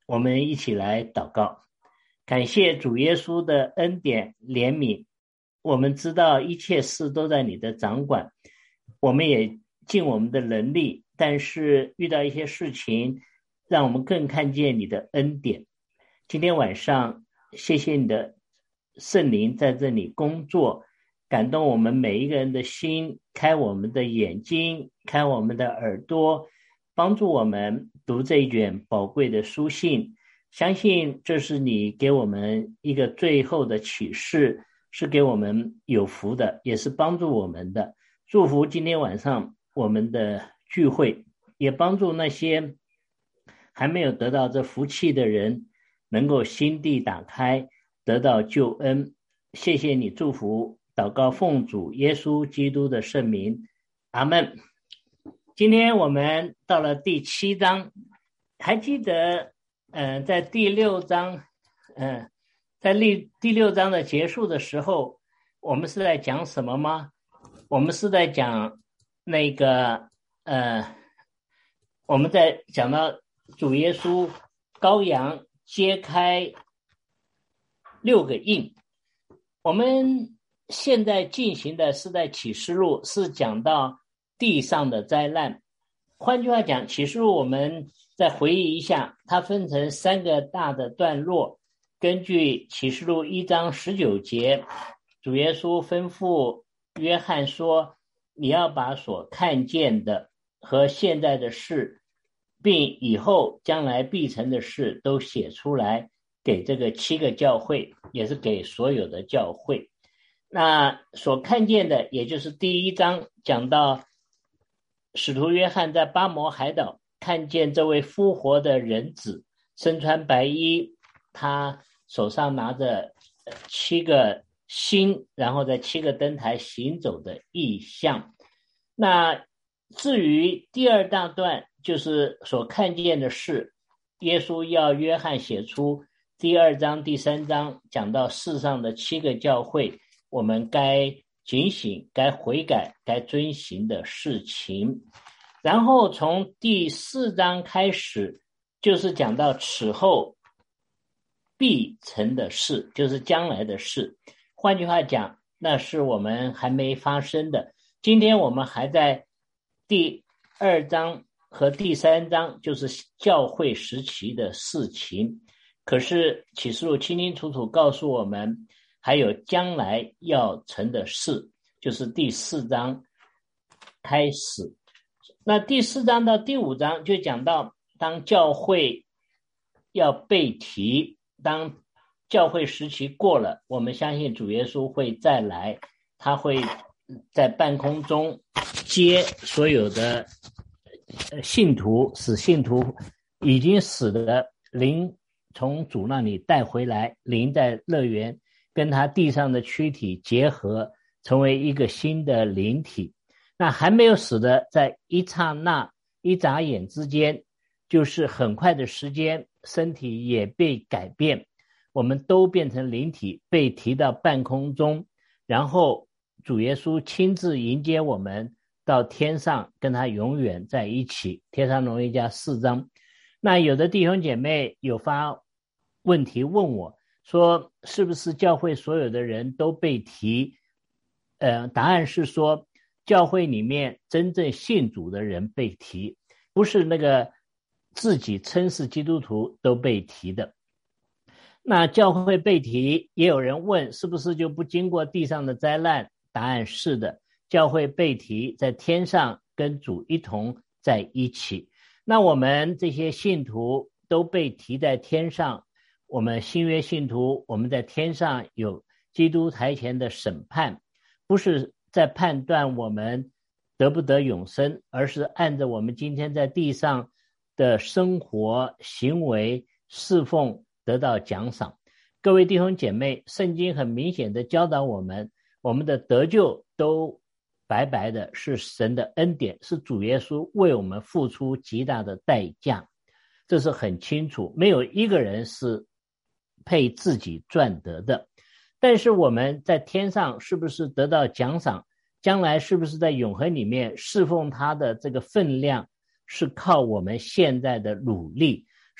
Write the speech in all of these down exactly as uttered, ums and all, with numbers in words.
我们一起来祷告。感谢主耶稣的恩典怜悯，我们知道一切事都在你的掌管，我们也尽我们的能力，但是遇到一些事情让我们更看见你的恩典。今天晚上谢谢你的圣灵在这里工作，感动我们每一个人的心，开我们的眼睛，开我们的耳朵，帮助我们读这一卷宝贵的书信。相信这是你给我们一个最后的启示，是给我们有福的，也是帮助我们的。祝福今天晚上我们的聚会，也帮助那些还没有得到这福气的人能够心地打开，得到救恩。谢谢你，祝福，祷告奉主耶稣基督的圣名，阿们。今天我们到了第七章，还记得呃，在第六章呃，在第第六章的结束的时候，我们是在讲什么吗？我们是在讲那个呃，我们在讲到主耶稣羔羊揭开六个印。我们现在进行的是在启示录，是讲到地上的灾难。换句话讲，启示录我们再回忆一下，它分成三个大的段落。根据启示录一章十九节，主耶稣吩咐约翰说，你要把所看见的和现在的事，并以后将来必成的事都写出来，给这个七个教会，也是给所有的教会。那所看见的，也就是第一章讲到使徒约翰在巴摩海岛看见这位复活的人子，身穿白衣，他手上拿着七个星，然后在七个灯台行走的异象。那至于第二大段，就是所看见的事，耶稣要约翰写出第二章第三章讲到世上的七个教会，我们该警醒，该悔改，该遵行的事情。然后从第四章开始，就是讲到此后必成的事，就是将来的事。换句话讲，那是我们还没发生的。今天我们还在第二章和第三章，就是教会时期的事情。可是启示录清清楚楚告诉我们，还有将来要成的事，就是第四章开始。那第四章到第五章就讲到，当教会要被提，当教会时期过了，我们相信主耶稣会再来，他会在半空中接所有的信徒，使信徒已经死的灵从主那里带回来，灵在乐园跟他地上的躯体结合，成为一个新的灵体。那还没有死的，在一刹那一眨眼之间，就是很快的时间，身体也被改变，我们都变成灵体，被提到半空中，然后主耶稣亲自迎接我们到天上，跟他永远在一起。帖撒罗尼迦四章。那有的弟兄姐妹有发问题问我，说是不是教会所有的人都被提？呃，答案是说，教会里面真正信主的人被提，不是那个自己称是基督徒都被提的。那教会被提，也有人问是不是就不经过地上的灾难？答案是的，教会被提在天上跟主一同在一起。那我们这些信徒都被提在天上，我们新约信徒，我们在天上有基督台前的审判，不是在判断我们得不得永生，而是按着我们今天在地上的生活行为侍奉得到奖赏。各位弟兄姐妹，圣经很明显的教导我们，我们的得救都白白的，是神的恩典，是主耶稣为我们付出极大的代价，这是很清楚，没有一个人是配自己赚得的。但是我们在天上是不是得到奖赏，将来是不是在永恒里面侍奉他的这个分量，是靠我们现在的努力，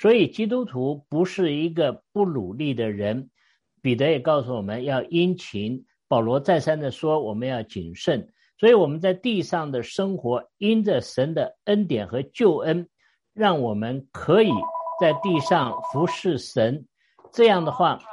所以基督徒不是一个不努力的人，彼得也告诉我们要殷勤，保罗再三的说我们要谨慎。所以我们在地上的生活，因着神的恩典和救恩，让我们可以在地上服侍神。这样的话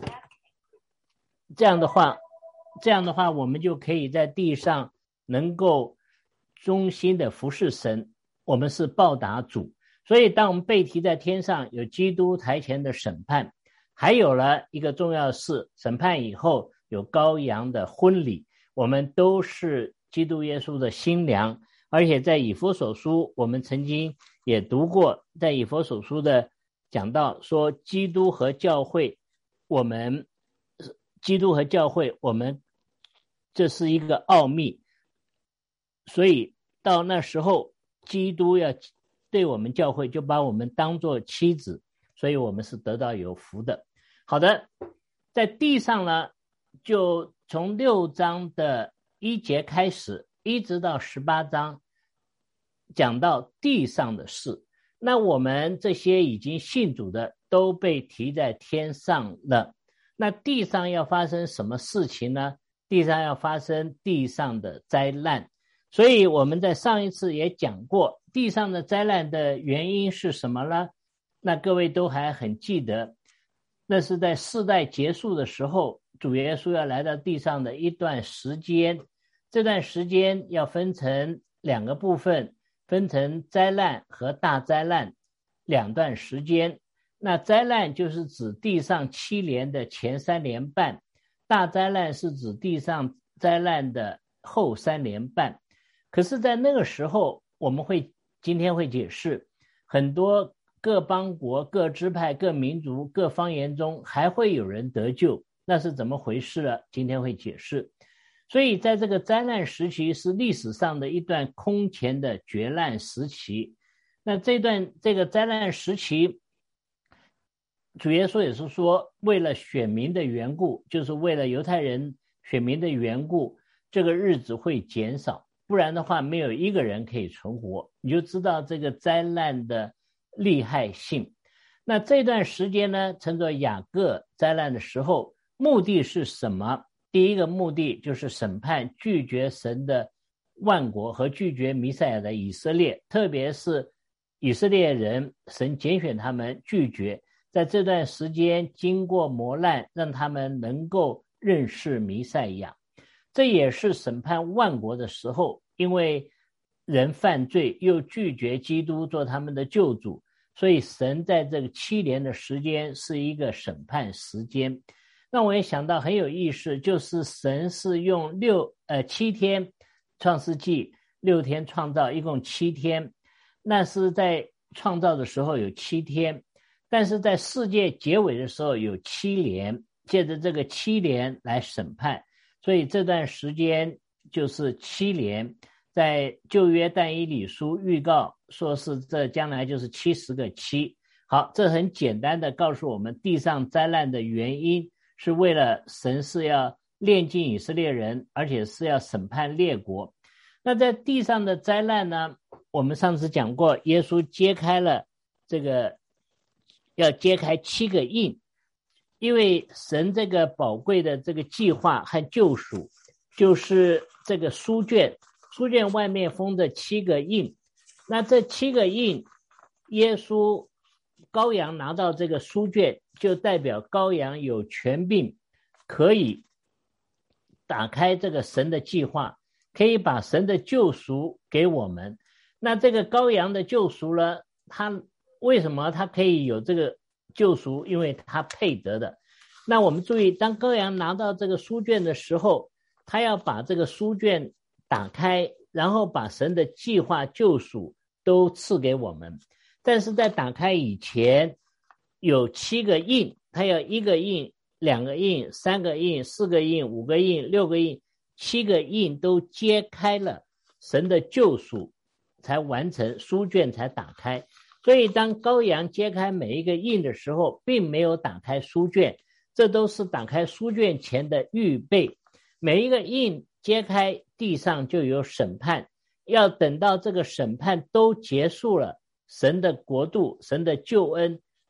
这样的话这样的话我们就可以在地上能够忠心的服侍神，我们是报答主。所以当我们被提在天上，有基督台前的审判，还有了一个重要的事，审判以后有羔羊的婚礼，我们都是基督耶稣的新娘。而且在以弗所书我们曾经也读过，在以弗所书的讲到说基督和教会，我们基督和教会我们这是一个奥秘，所以到那时候基督要对我们教会就把我们当作妻子，所以我们是得到有福的。好的，在地上呢，就从六章的一节开始一直到十八章讲到地上的事。那我们这些已经信主的都被提在天上了，那地上要发生什么事情呢？地上要发生地上的灾难。所以我们在上一次也讲过地上的灾难的原因是什么呢？那各位都还很记得，那是在世代结束的时候，主耶稣要来到地上的一段时间。这段时间要分成两个部分，分成灾难和大灾难两段时间。那灾难就是指地上七年的前三年半，大灾难是指地上灾难的后三年半。可是在那个时候，我们会今天会解释，很多各邦国各支派各民族各方言中还会有人得救，那是怎么回事呢？今天会解释。所以在这个灾难时期是历史上的一段空前的绝难时期。那这段这个灾难时期，主耶稣也是说为了选民的缘故，就是为了犹太人选民的缘故，这个日子会减少，不然的话没有一个人可以存活。你就知道这个灾难的厉害性。那这段时间呢，称作雅各灾难的时候，目的是什么？第一个目的就是审判拒绝神的万国和拒绝弥赛亚的以色列，特别是以色列人，神拣选他们拒绝，在这段时间经过磨难，让他们能够认识弥赛亚。这也是审判万国的时候，因为人犯罪又拒绝基督做他们的救主，所以神在这个七年的时间是一个审判时间。那我也想到很有意思，就是神是用六呃七天，创世纪六天创造，一共七天。那是在创造的时候有七天，但是在世界结尾的时候有七年，借着这个七年来审判，所以这段时间就是七年。在旧约但以理书预告说是这将来就是七十个七。好，这很简单的告诉我们地上灾难的原因是为了神是要炼净以色列人，而且是要审判列国。那在地上的灾难呢，我们上次讲过，耶稣揭开了这个要揭开七个印，因为神这个宝贵的这个计划和救赎就是这个书卷，书卷外面封着七个印。那这七个印，耶稣羔羊拿到这个书卷，就代表羔羊有权柄，可以打开这个神的计划，可以把神的救赎给我们。那这个羔羊的救赎呢，他为什么他可以有这个救赎？因为他配得的。那我们注意，当羔羊拿到这个书卷的时候，他要把这个书卷打开，然后把神的计划救赎都赐给我们。但是在打开以前有七个印，他要一个印、两个印、三个印、四个印、五个印、六个印，七个印都揭开了神的救赎才完成，书卷才打开。所以当羔羊揭开每一个印的时候，并没有打开书卷，这都是打开书卷前的预备。每一个印揭开，地上就有审判，要等到这个审判都结束了，神的国度神的救恩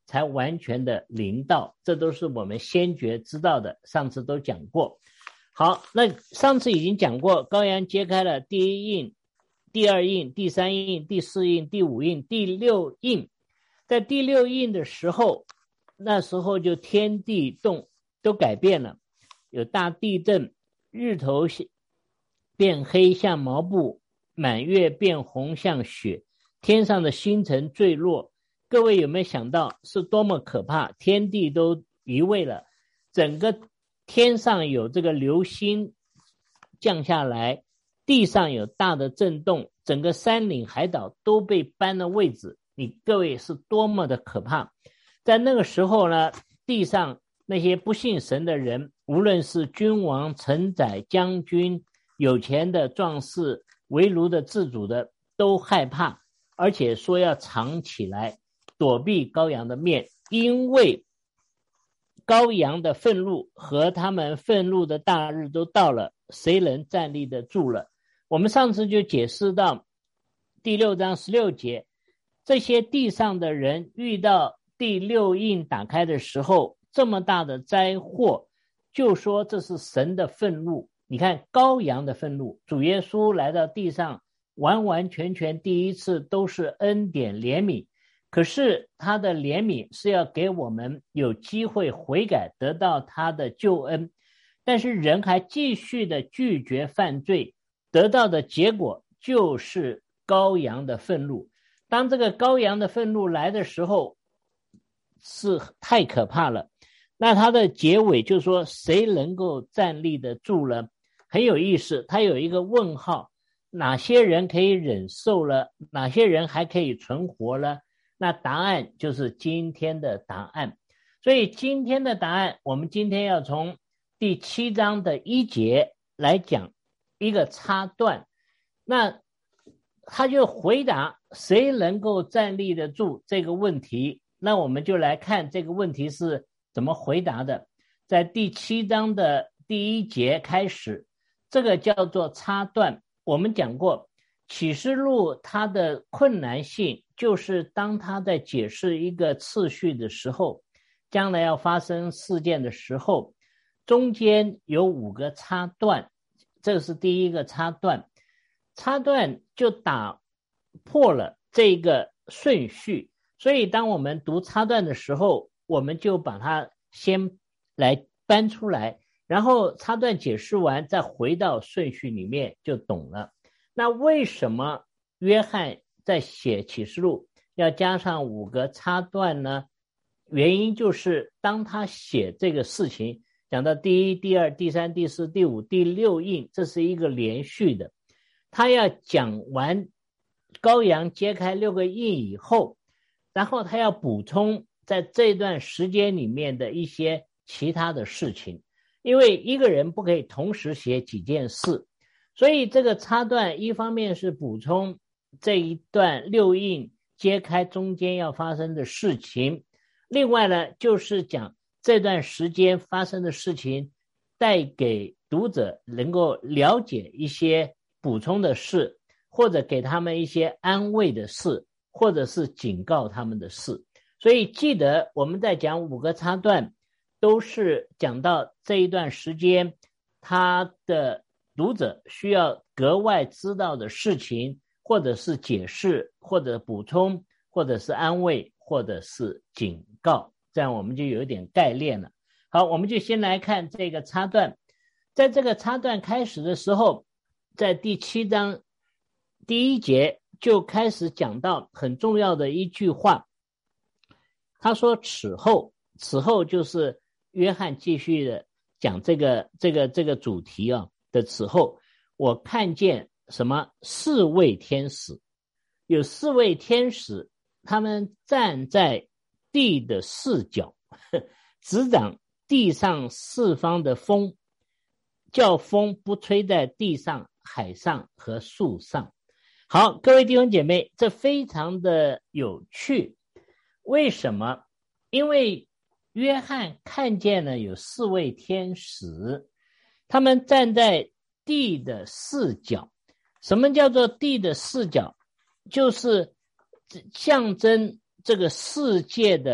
才完全的临到，这都是我们先觉知道的，上次都讲过。好，那上次已经讲过，羔羊揭开了第一印、第二印、第三印、第四印、第五印、第六印。在第六印的时候，那时候就天地动都改变了，有大地震，日头变黑像毛布，满月变红像雪，天上的星辰坠落。各位有没有想到是多么可怕？天地都移位了，整个天上有这个流星降下来，地上有大的震动，整个山岭海岛都被搬了位置，你各位是多么的可怕。在那个时候呢，地上那些不信神的人，无论是君王、臣宰、将军、有钱的壮士、为奴的自主的，都害怕，而且说要藏起来躲避羔羊的面，因为羔羊的愤怒和他们愤怒的大日都到了，谁能站立得住了？我们上次就解释到第六章十六节，这些地上的人遇到第六印打开的时候，这么大的灾祸，就说这是神的愤怒。你看羔羊的愤怒，主耶稣来到地上，完完全全第一次都是恩典怜悯，可是他的怜悯是要给我们有机会悔改，得到他的救恩，但是人还继续的拒绝犯罪，得到的结果就是羔羊的愤怒。当这个羔羊的愤怒来的时候，是太可怕了。那他的结尾就说谁能够站立得住了？很有意思，他有一个问号，哪些人可以忍受了？哪些人还可以存活了？那答案就是今天的答案。所以今天的答案，我们今天要从第七章的一节来讲一个插段。那他就回答谁能够站立得住这个问题。那我们就来看这个问题是怎么回答的。在第七章的第一节开始，这个叫做插段。我们讲过启示录它的困难性，就是当他在解释一个次序的时候，将来要发生事件的时候，中间有五个插段，这是第一个插段。插段就打破了这个顺序，所以当我们读插段的时候，我们就把它先来搬出来，然后插段解释完再回到顺序里面就懂了。那为什么约翰在写启示录要加上五个插段呢？原因就是当他写这个事情讲到第一、第二、第三、第四、第五、第六印，这是一个连续的，他要讲完羔羊揭开六个印以后，然后他要补充在这段时间里面的一些其他的事情，因为一个人不可以同时写几件事，所以这个插段一方面是补充这一段六印揭开中间要发生的事情，另外呢就是讲这段时间发生的事情带给读者能够了解一些补充的事，或者给他们一些安慰的事，或者是警告他们的事。所以记得我们在讲五个插段都是讲到这一段时间他的读者需要格外知道的事情，或者是解释，或者补充，或者是安慰，或者是警告，这样我们就有一点概念了。好，我们就先来看这个插段。在这个插段开始的时候，在第七章第一节就开始讲到很重要的一句话，他说此后，此后就是约翰继续的讲这个这个这个主题啊的此后，我看见什么四位天使，有四位天使，他们站在地的四角，执掌地上四方的风，叫风不吹在地上、海上和树上。好，各位弟兄姐妹，这非常的有趣。为什么？因为约翰看见了有四位天使，他们站在地的四角。什么叫做地的四角？就是象征这个世界的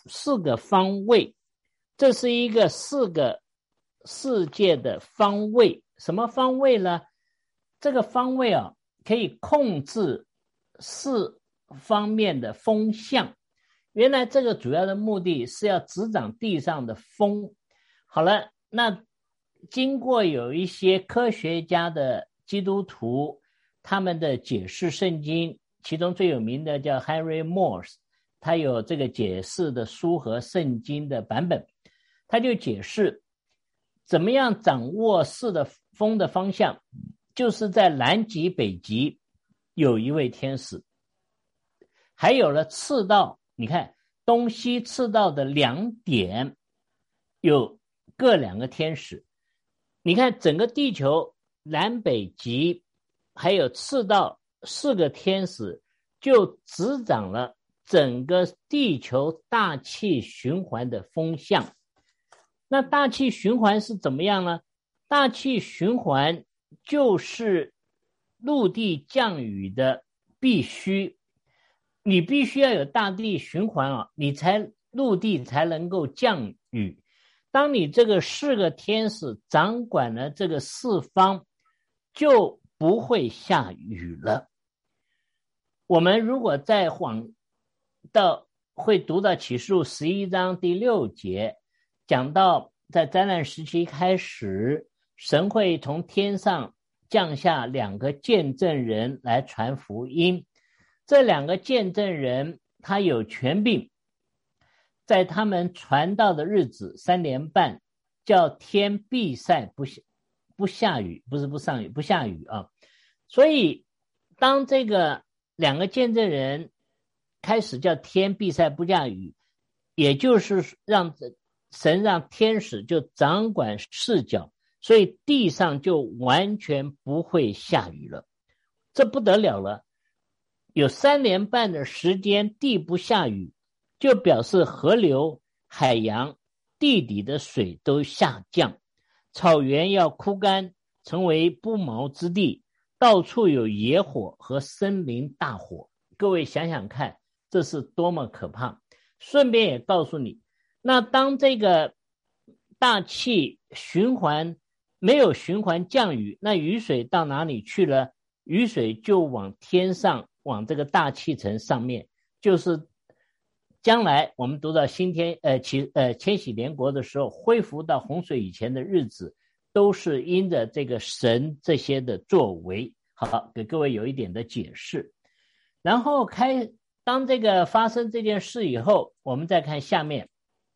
四个方位，这是一个四个世界的方位。什么方位呢？这个方位啊，可以控制四方面的风向。原来这个主要的目的是要执掌地上的风。好了，那经过有一些科学家的基督徒他们的解释圣经，其中最有名的叫 Henry Morse， 他有这个解释的书和圣经的版本，他就解释怎么样掌握四的风的方向，就是在南极北极有一位天使，还有了赤道，你看东西赤道的两点有各两个天使，你看整个地球南北极还有赤道四个天使就执掌了整个地球大气循环的风向。那大气循环是怎么样呢？大气循环就是陆地降雨的必须，你必须要有大地循环啊，你才陆地才能够降雨。当你这个四个天使掌管了这个四方，就不会下雨了。我们如果再往到会读到启示录十一章第六节，讲到在灾难时期开始，神会从天上降下两个见证人来传福音。这两个见证人他有权柄，在他们传道的日子三年半，叫天闭塞不不下雨，不是不上雨，不下雨啊。所以当这个两个见证人开始叫天闭塞不下雨，也就是让神让天使就掌管视角，所以地上就完全不会下雨了。这不得了了，有三年半的时间地不下雨，就表示河流、海洋、地底的水都下降，草原要枯干，成为不毛之地，到处有野火和森林大火。各位想想看，这是多么可怕。顺便也告诉你，那当这个大气循环没有循环降雨，那雨水到哪里去了？雨水就往天上，往这个大气层上面，就是将来我们读到新天呃其呃千禧年国的时候，恢复到洪水以前的日子，都是因着这个神这些的作为。好，给各位有一点的解释。然后开当这个发生这件事以后，我们再看下面。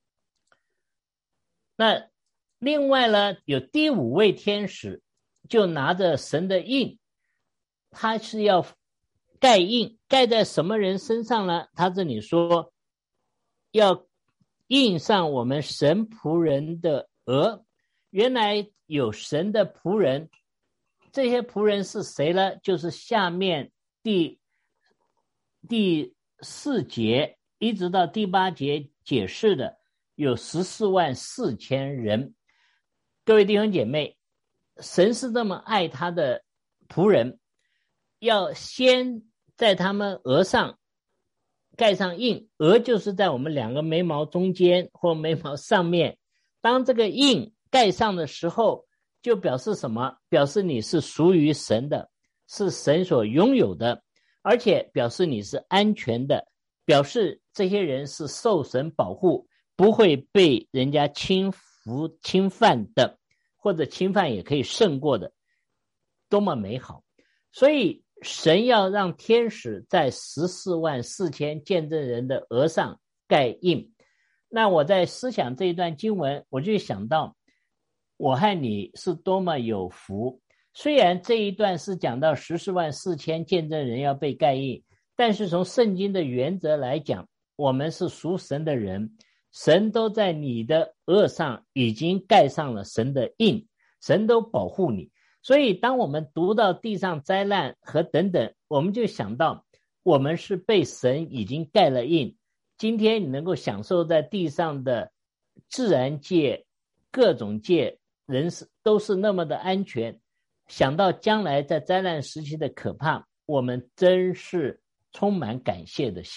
那另外呢，有第五位天使就拿着神的印，他是要盖印，盖在什么人身上呢？他这里说要印上我们神仆人的额。原来有神的仆人，这些仆人是谁呢？就是下面第第四节一直到第八节解释的，有十四万四千人。各位弟兄姐妹，神是这么爱他的仆人，要先在他们额上盖上印，额就是在我们两个眉毛中间或眉毛上面。当这个印盖上的时候，就表示什么？表示你是属于神的，是神所拥有的，而且表示你是安全的，表示这些人是受神保护，不会被人家侵服侵犯的，或者侵犯也可以胜过的，多么美好。所以神要让天使在十四万四千见证人的额上盖印。那我在思想这一段经文，我就想到我和你是多么有福。虽然这一段是讲到十四万四千见证人要被盖印，但是从圣经的原则来讲，我们是属神的人，神都在你的额上已经盖上了神的印，神都保护你。所以当我们读到地上灾难和等等，我们就想到我们是被神已经盖了印。今天你能够享受在地上的自然界各种界人都是那么的安全，想到将来在灾难时期的可怕，我们真是充满感谢的心。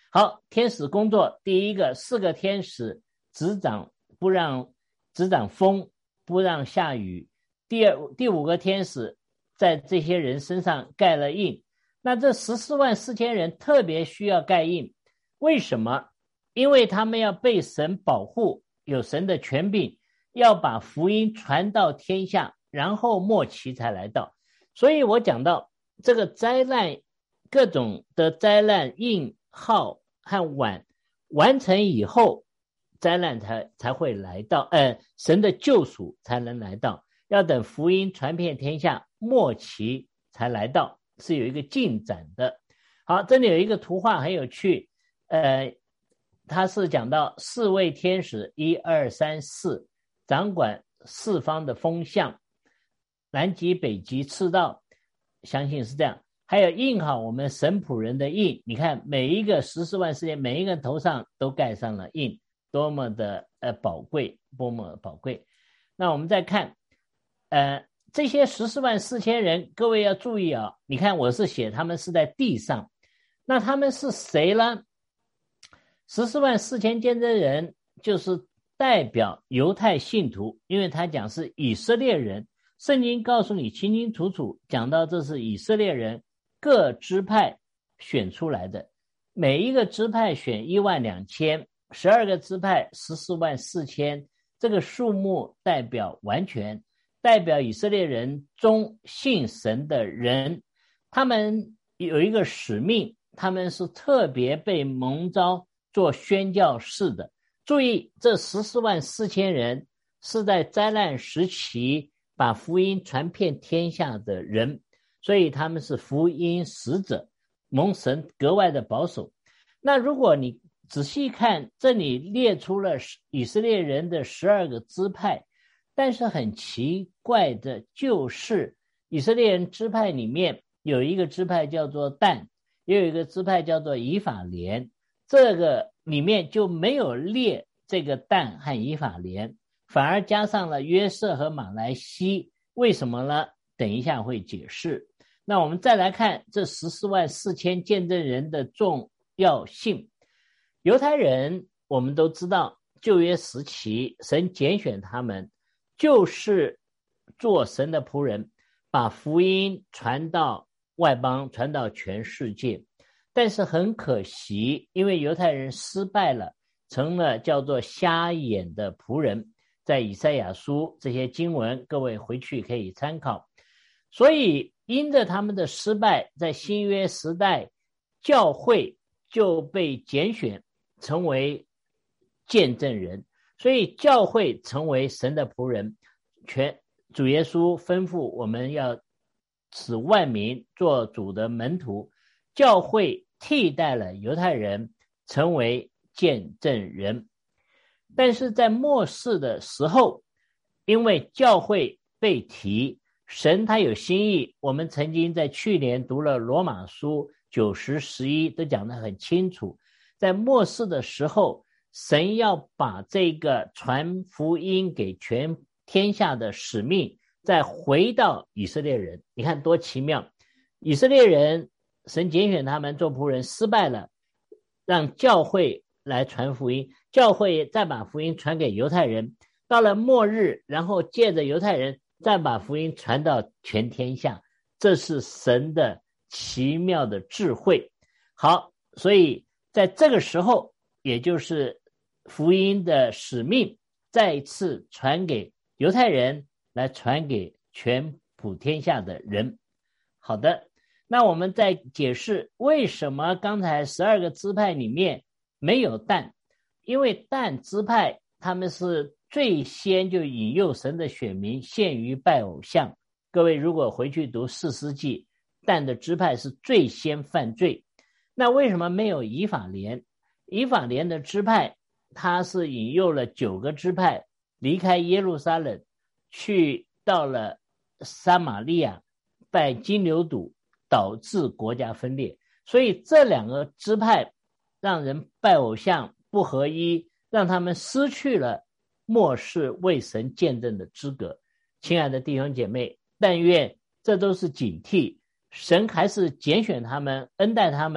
好，天使工作，第一个，四个天使执掌不让执掌风，不让下雨。第二第五个天使在这些人身上盖了印。那这十四万四千人特别需要盖印，为什么？因为他们要被神保护，有神的权柄，要把福音传到天下，然后末期才来到。所以我讲到这个灾难，各种的灾难印号和晚完成以后，灾难才才会来到，呃，神的救赎才能来到，要等福音传遍天下，末期才来到，是有一个进展的。好，这里有一个图画很有趣，呃，它是讲到四位天使，一二三四，掌管四方的风向，南极、北极、赤道，相信是这样。还有印好我们神仆人的印，你看每一个十四万四千，每一个人头上都盖上了印，多么的呃宝贵，多么宝贵。那我们再看，呃，这些十四万四千人，各位要注意啊，你看我是写他们是在地上，那他们是谁呢？十四万四千见证人就是代表犹太信徒，因为他讲是以色列人，圣经告诉你清清楚楚，讲到这是以色列人各支派选出来的，每一个支派选一万两千，十二个支派十四万四千，这个数目代表完全，代表以色列人中信神的人，他们有一个使命，他们是特别被蒙召做宣教士的。注意，这十四万四千人是在灾难时期把福音传遍天下的人，所以他们是福音使者，蒙神格外的保守。那如果你仔细看，这里列出了以色列人的十二个支派，但是很奇怪的就是以色列人支派里面有一个支派叫做但，也有一个支派叫做以法莲，这个里面就没有列这个但和以法莲，反而加上了约瑟和马来西，为什么呢？等一下会解释。那我们再来看这十四万四千见证人的重要性。犹太人我们都知道，旧约时期神拣选他们，就是做神的仆人，把福音传到外邦，传到全世界。但是很可惜，因为犹太人失败了，成了叫做瞎眼的仆人，在以赛亚书这些经文各位回去可以参考。所以因着他们的失败，在新约时代教会就被拣选成为见证人，所以教会成为神的仆人，全主耶稣吩咐我们要使万民做主的门徒，教会替代了犹太人成为见证人。但是在末世的时候，因为教会被提，神他有心意，我们曾经在去年读了罗马书九十十一都讲得很清楚，在末世的时候，神要把这个传福音给全天下的使命再回到以色列人。你看多奇妙，以色列人神拣选他们做仆人失败了，让教会来传福音，教会再把福音传给犹太人，到了末日，然后借着犹太人再把福音传到全天下，这是神的奇妙的智慧。好，所以在这个时候，也就是福音的使命再一次传给犹太人，来传给全普天下的人。好的，那我们再解释为什么刚才十二个支派里面没有但，因为但支派他们是最先就引诱神的选民陷于拜偶像。各位如果回去读士师记，但的支派是最先犯罪。那为什么没有以法莲？以法莲的支派他是引诱了九个支派离开耶路撒冷，去到了撒玛利亚拜金牛犊，导致国家分裂。所以这两个支派让人拜偶像不合一，让他们失去了末世为神见证的资格。亲爱的弟兄姐妹，但愿这都是警惕，神还是拣选他们，恩待他们，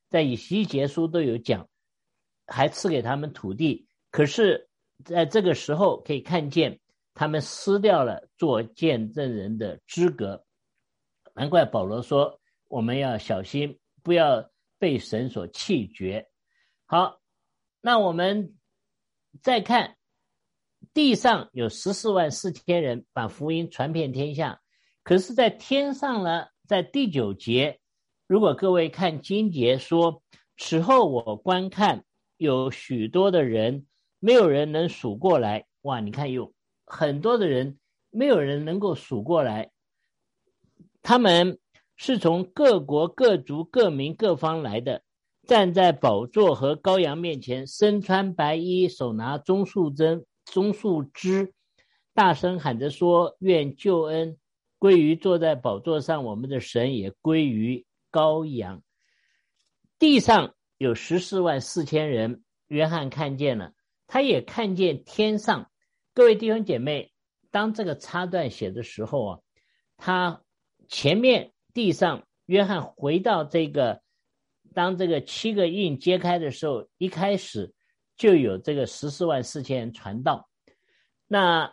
在以西结书都有讲，还赐给他们土地。可是在这个时候可以看见他们失掉了做见证人的资格。难怪保罗说我们要小心，不要被神所弃绝。好，那我们再看地上有十四万四千人把福音传遍天下，可是在天上呢，在第九节，如果各位看经节说，此后我观看有许多的人，没有人能数过来。哇，你看有很多的人，没有人能够数过来。他们是从各国各族各民各方来的，站在宝座和羔羊面前，身穿白衣，手拿棕树针棕树枝，大声喊着说，愿救恩归于坐在宝座上我们的神，也归于羔羊。地上有十四万四千人，约翰看见了，他也看见天上。各位弟兄姐妹，当这个插段写的时候啊，他前面地上约翰回到这个，当这个七个印揭开的时候，一开始就有这个十四万四千人传道。那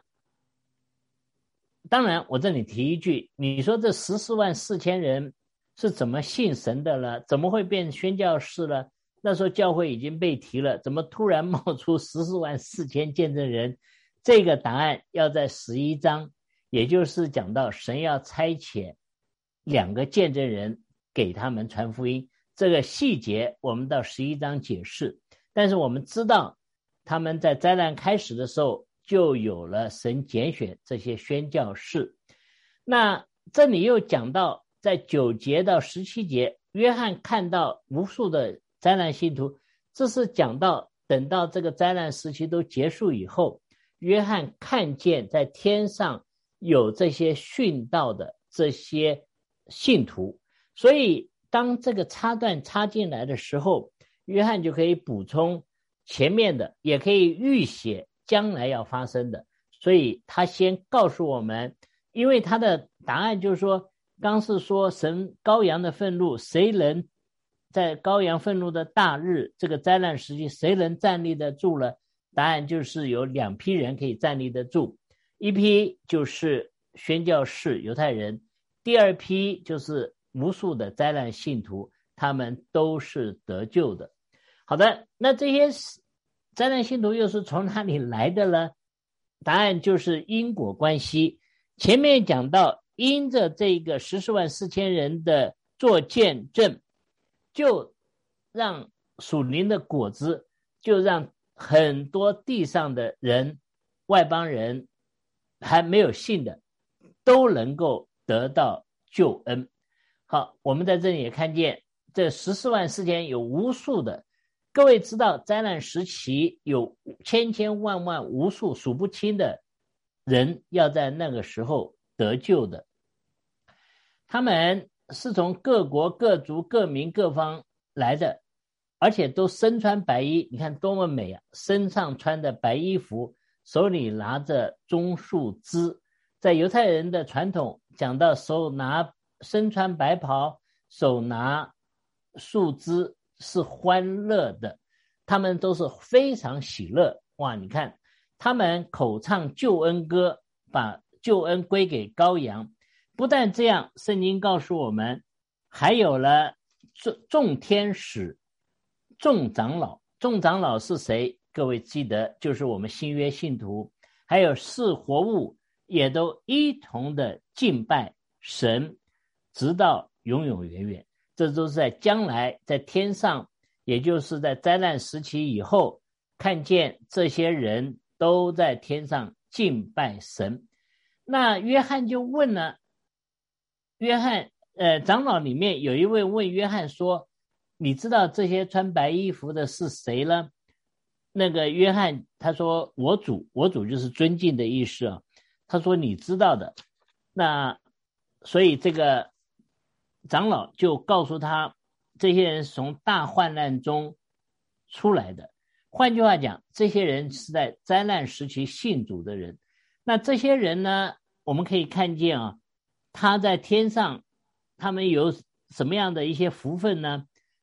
当然我这里提一句，你说这十四万四千人是怎么信神的了？怎么会变宣教士了？那时候教会已经被提了，怎么突然冒出十四万四千见证人？这个答案要在十一章，也就是讲到神要差遣两个见证人给他们传福音，这个细节我们到十一章解释。但是我们知道他们在灾难开始的时候就有了神拣选这些宣教士。那这里又讲到在九节到十七节，约翰看到无数的灾难信徒，这是讲到等到这个灾难时期都结束以后，约翰看见在天上有这些殉道的这些信徒，所以当这个插段插进来的时候，约翰就可以补充前面的，也可以预写将来要发生的。所以他先告诉我们，因为他的答案就是说，刚是说神羔羊的愤怒，谁能在羔羊愤怒的大日，这个灾难时期谁能站立得住了？答案就是有两批人可以站立得住，一批就是宣教士犹太人，第二批就是无数的灾难信徒，他们都是得救的。好的，那这些灾难信徒又是从哪里来的呢？答案就是因果关系。前面讲到，因着这个十四万四千人的做见证，就让属灵的果子，就让很多地上的人，外邦人还没有信的，都能够得到救恩。好，我们在这里也看见这十四万四千有无数的，各位知道灾难时期有千千万万无数数不清的人要在那个时候得救的，他们是从各国各族各民各方来的，而且都身穿白衣，你看多么美啊！身上穿的白衣服，手里拿着棕树枝。在犹太人的传统讲到手拿身穿白袍，手拿树枝是欢乐的，他们都是非常喜乐。哇，你看他们口唱救恩歌，把救恩归给羔羊。不但这样，圣经告诉我们还有了众天使、众长老。众长老是谁？各位记得，就是我们新约信徒，还有四活物也都一同的敬拜神，直到永永远远。这都是在将来在天上，也就是在灾难时期以后，看见这些人都在天上敬拜神。那约翰就问了，约翰呃，长老里面有一位问约翰说，你知道这些穿白衣服的是谁呢？那个约翰他说，我主，我主就是尊敬的意思啊。他说你知道的。那所以这个长老就告诉他，这些人是从大患难中出来的。换句话讲，这些人是在灾难时期信主的人。那这些人呢，我们可以看见啊，他在天上他们有什么样的一些福分呢？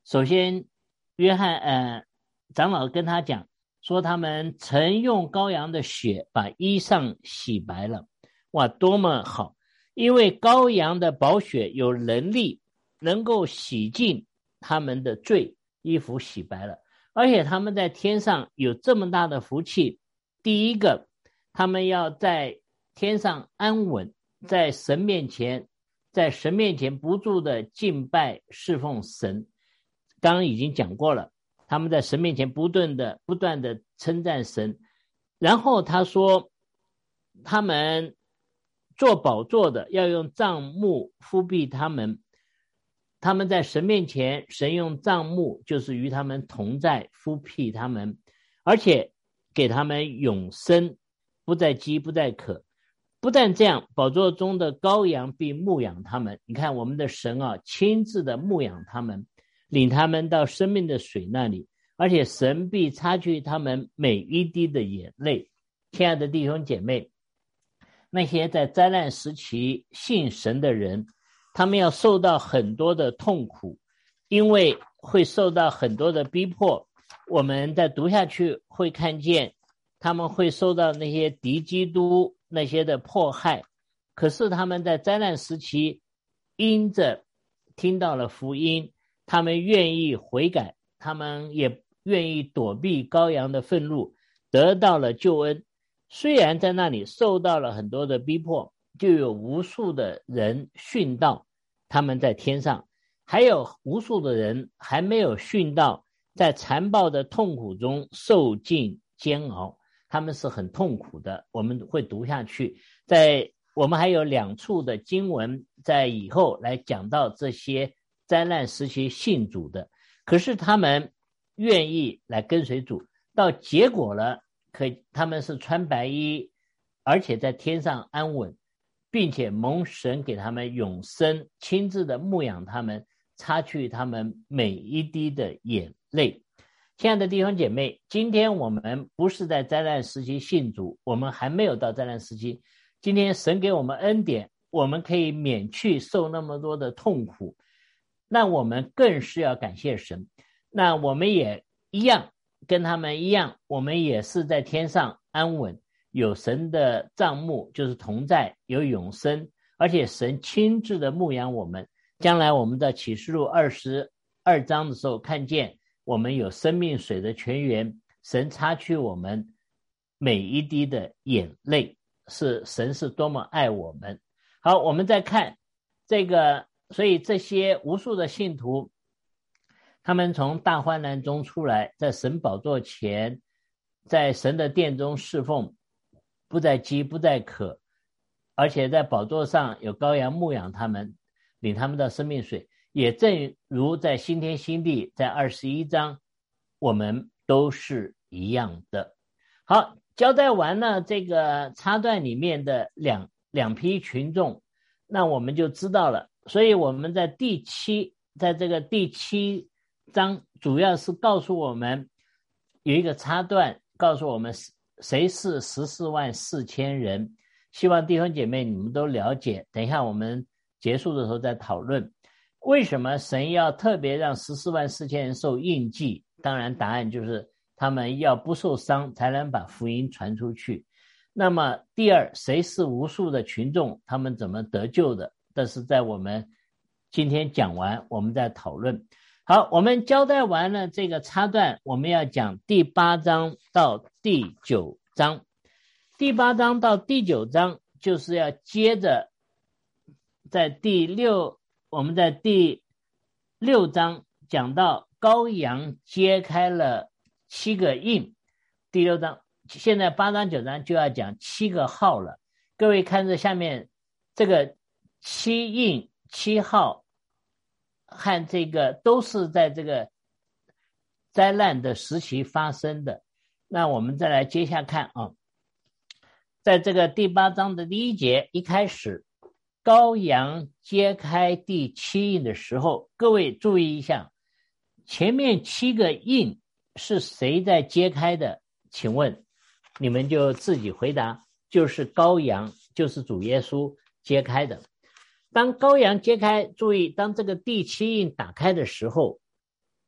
首先约翰呃长老跟他讲说，他们曾用羔羊的血把衣裳洗白了。哇，多么好，因为羔羊的宝血有能力能够洗净他们的罪，衣服洗白了。而且他们在天上有这么大的福气，第一个，他们要在天上安稳，在神面前在神面前不住的敬拜侍奉神。刚刚已经讲过了，他们在神面前不断的不断的称赞神。然后他说他们做宝座的要用帐幕覆庇他们，他们在神面前，神用帐幕就是与他们同在，覆庇他们，而且给他们永生，不再饥不再渴。不但这样，宝座中的羔羊必牧养他们。你看我们的神啊，亲自的牧养他们，领他们到生命的水那里，而且神必擦去他们每一滴的眼泪。亲爱的弟兄姐妹，那些在灾难时期信神的人，他们要受到很多的痛苦，因为会受到很多的逼迫。我们再读下去会看见他们会受到那些敌基督那些的迫害，可是他们在灾难时期因着听到了福音，他们愿意悔改，他们也愿意躲避羔羊的愤怒，得到了救恩。虽然在那里受到了很多的逼迫，就有无数的人殉道，他们在天上，还有无数的人还没有殉道，在残暴的痛苦中受尽煎熬，他们是很痛苦的。我们会读下去，在我们还有两处的经文在以后来讲到这些灾难时期信主的，可是他们愿意来跟随主，到结果了，可他们是穿白衣，而且在天上安稳，并且蒙神给他们永生，亲自的牧养他们，擦去他们每一滴的眼泪。亲爱的弟兄姐妹，今天我们不是在灾难时期信主，我们还没有到灾难时期。今天神给我们恩典，我们可以免去受那么多的痛苦，那我们更是要感谢神。那我们也一样，跟他们一样，我们也是在天上安稳，有神的帐幕，就是同在，有永生，而且神亲自的牧养我们。将来我们在启示录二十二章的时候看见我们有生命水的泉源，神擦去我们每一滴的眼泪，是神是多么爱我们。好，我们再看这个，所以这些无数的信徒，他们从大患难中出来，在神宝座前，在神的殿中侍奉，不再饥不再渴，而且在宝座上有羔羊牧养他们，领他们到生命水。也正如在新天新地，在二十一章，我们都是一样的。好，交代完了这个插段里面的两两批群众，那我们就知道了。所以我们在第七，在这个第七章，主要是告诉我们有一个插段，告诉我们谁是十四万四千人。希望弟兄姐妹你们都了解，等一下我们结束的时候再讨论。为什么神要特别让十四万四千人受印记？当然答案就是他们要不受伤才能把福音传出去。那么第二，谁是无数的群众，他们怎么得救的？但是在我们今天讲完，我们再讨论。好，我们交代完了这个插段，我们要讲第八章到第九章。第八章到第九章就是要接着在第六我们在第六章讲到羔羊揭开了七个印，第六章现在八章九章就要讲七个号了。各位看着下面这个七印七号和这个都是在这个灾难的时期发生的。那我们再来接下看啊，在这个第八章的第一节一开始，羔羊揭开第七印的时候，各位注意一下，前面七个印是谁在揭开的？请问你们就自己回答，就是羔羊，就是主耶稣揭开的。当羔羊揭开，注意当这个第七印打开的时候，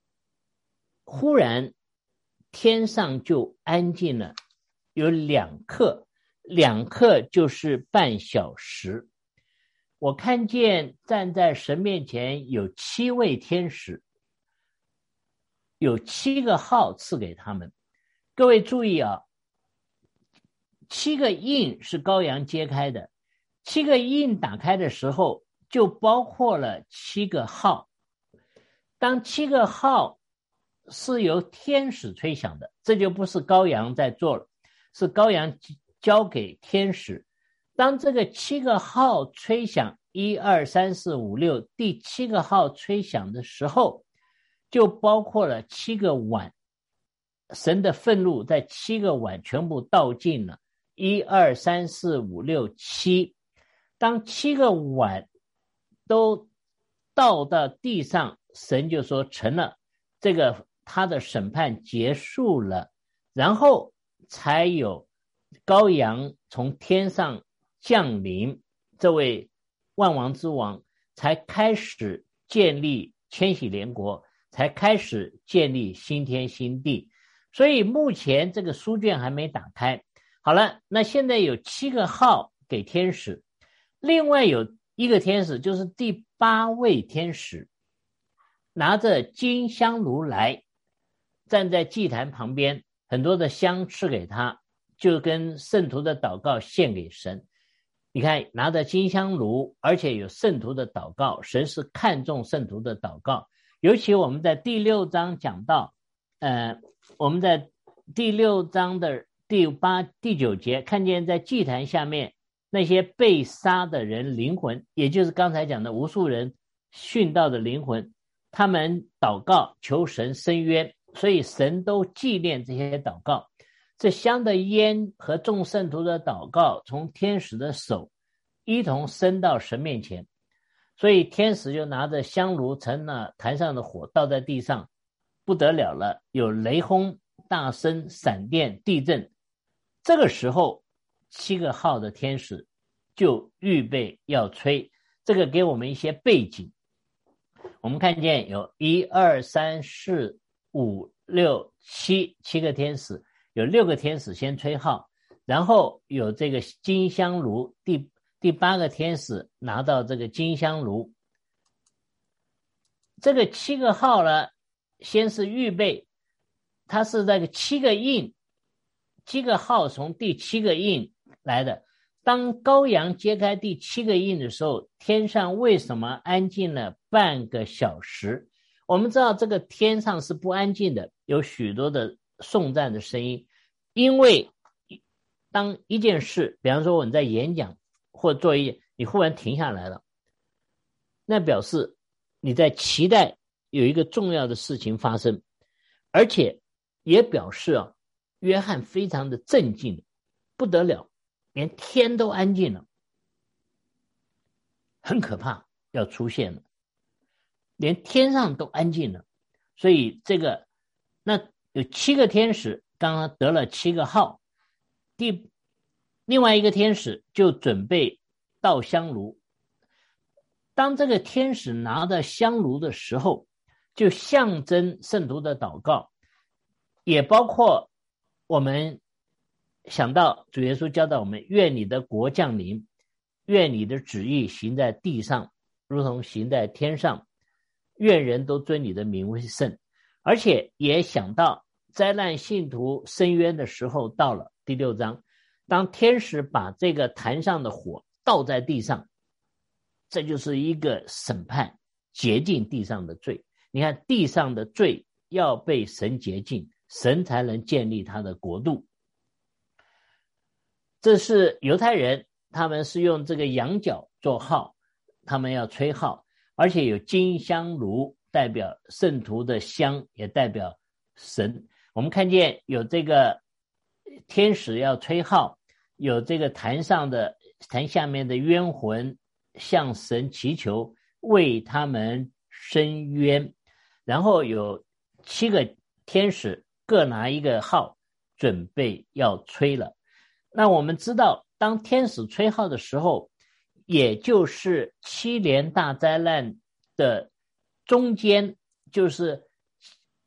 忽然天上就安静了，有两刻，两刻就是半小时。我看见站在神面前有七位天使，有七个号赐给他们。各位注意啊，七个印是羔羊揭开的，七个印打开的时候就包括了七个号。当七个号是由天使吹响的，这就不是羔羊在做了，是羔羊交给天使。当这个七个号吹响，一二三四五六，第七个号吹响的时候，就包括了七个碗，神的愤怒在七个碗全部倒尽了，一二三四五六七。当七个碗都倒到地上，神就说成了，这个他的审判结束了，然后才有羔羊从天上降临，这位万王之王才开始建立千禧年国，才开始建立新天新地。所以目前这个书卷还没打开。好了，那现在有七个号给天使，另外有一个天使，就是第八位天使，拿着金香炉来，站在祭坛旁边，很多的香赐给他，就跟圣徒的祷告献给神。你看，拿着金香炉，而且有圣徒的祷告，神是看重圣徒的祷告。尤其我们在第六章讲到，呃，我们在第六章的第八、第九节看见在祭坛下面那些被杀的人灵魂，也就是刚才讲的无数人殉道的灵魂，他们祷告求神伸冤，所以神都纪念这些祷告。这香的烟和众圣徒的祷告从天使的手一同升到神面前，所以天使就拿着香炉盛了坛上的火倒在地上，不得了了，有雷轰、大声、闪电、地震。这个时候七个号的天使就预备要吹，这个给我们一些背景。我们看见有一二三四五六七七个天使，有六个天使先吹号，然后有这个金香炉，第第八个天使拿到这个金香炉。这个七个号呢，先是预备，它是那个七个印，七个号从第七个印来的。当羔羊揭开第七个印的时候，天上为什么安静了半个小时？我们知道这个天上是不安静的，有许多的颂赞的声音。因为当一件事，比方说我们在演讲或做一，你忽然停下来了，那表示你在期待有一个重要的事情发生，而且也表示啊，约翰非常的震惊，不得了，连天都安静了，很可怕，要出现了，连天上都安静了。所以这个那有七个天使刚刚得了七个号，第另外一个天使就准备倒香炉。当这个天使拿着香炉的时候，就象征圣徒的祷告，也包括我们想到主耶稣教导我们，愿你的国降临，愿你的旨意行在地上如同行在天上，愿人都尊你的名为圣。而且也想到灾难信徒伸冤的时候到了，第六章，当天使把这个坛上的火倒在地上，这就是一个审判，洁净地上的罪。你看地上的罪要被神洁净，神才能建立他的国度。这是犹太人，他们是用这个羊角做号，他们要吹号，而且有金香炉，代表圣徒的香，也代表神。我们看见有这个天使要吹号，有这个坛上的坛下面的冤魂向神祈求，为他们伸冤，然后有七个天使各拿一个号，准备要吹了。那我们知道，当天使吹号的时候，也就是七年大灾难的中间，就是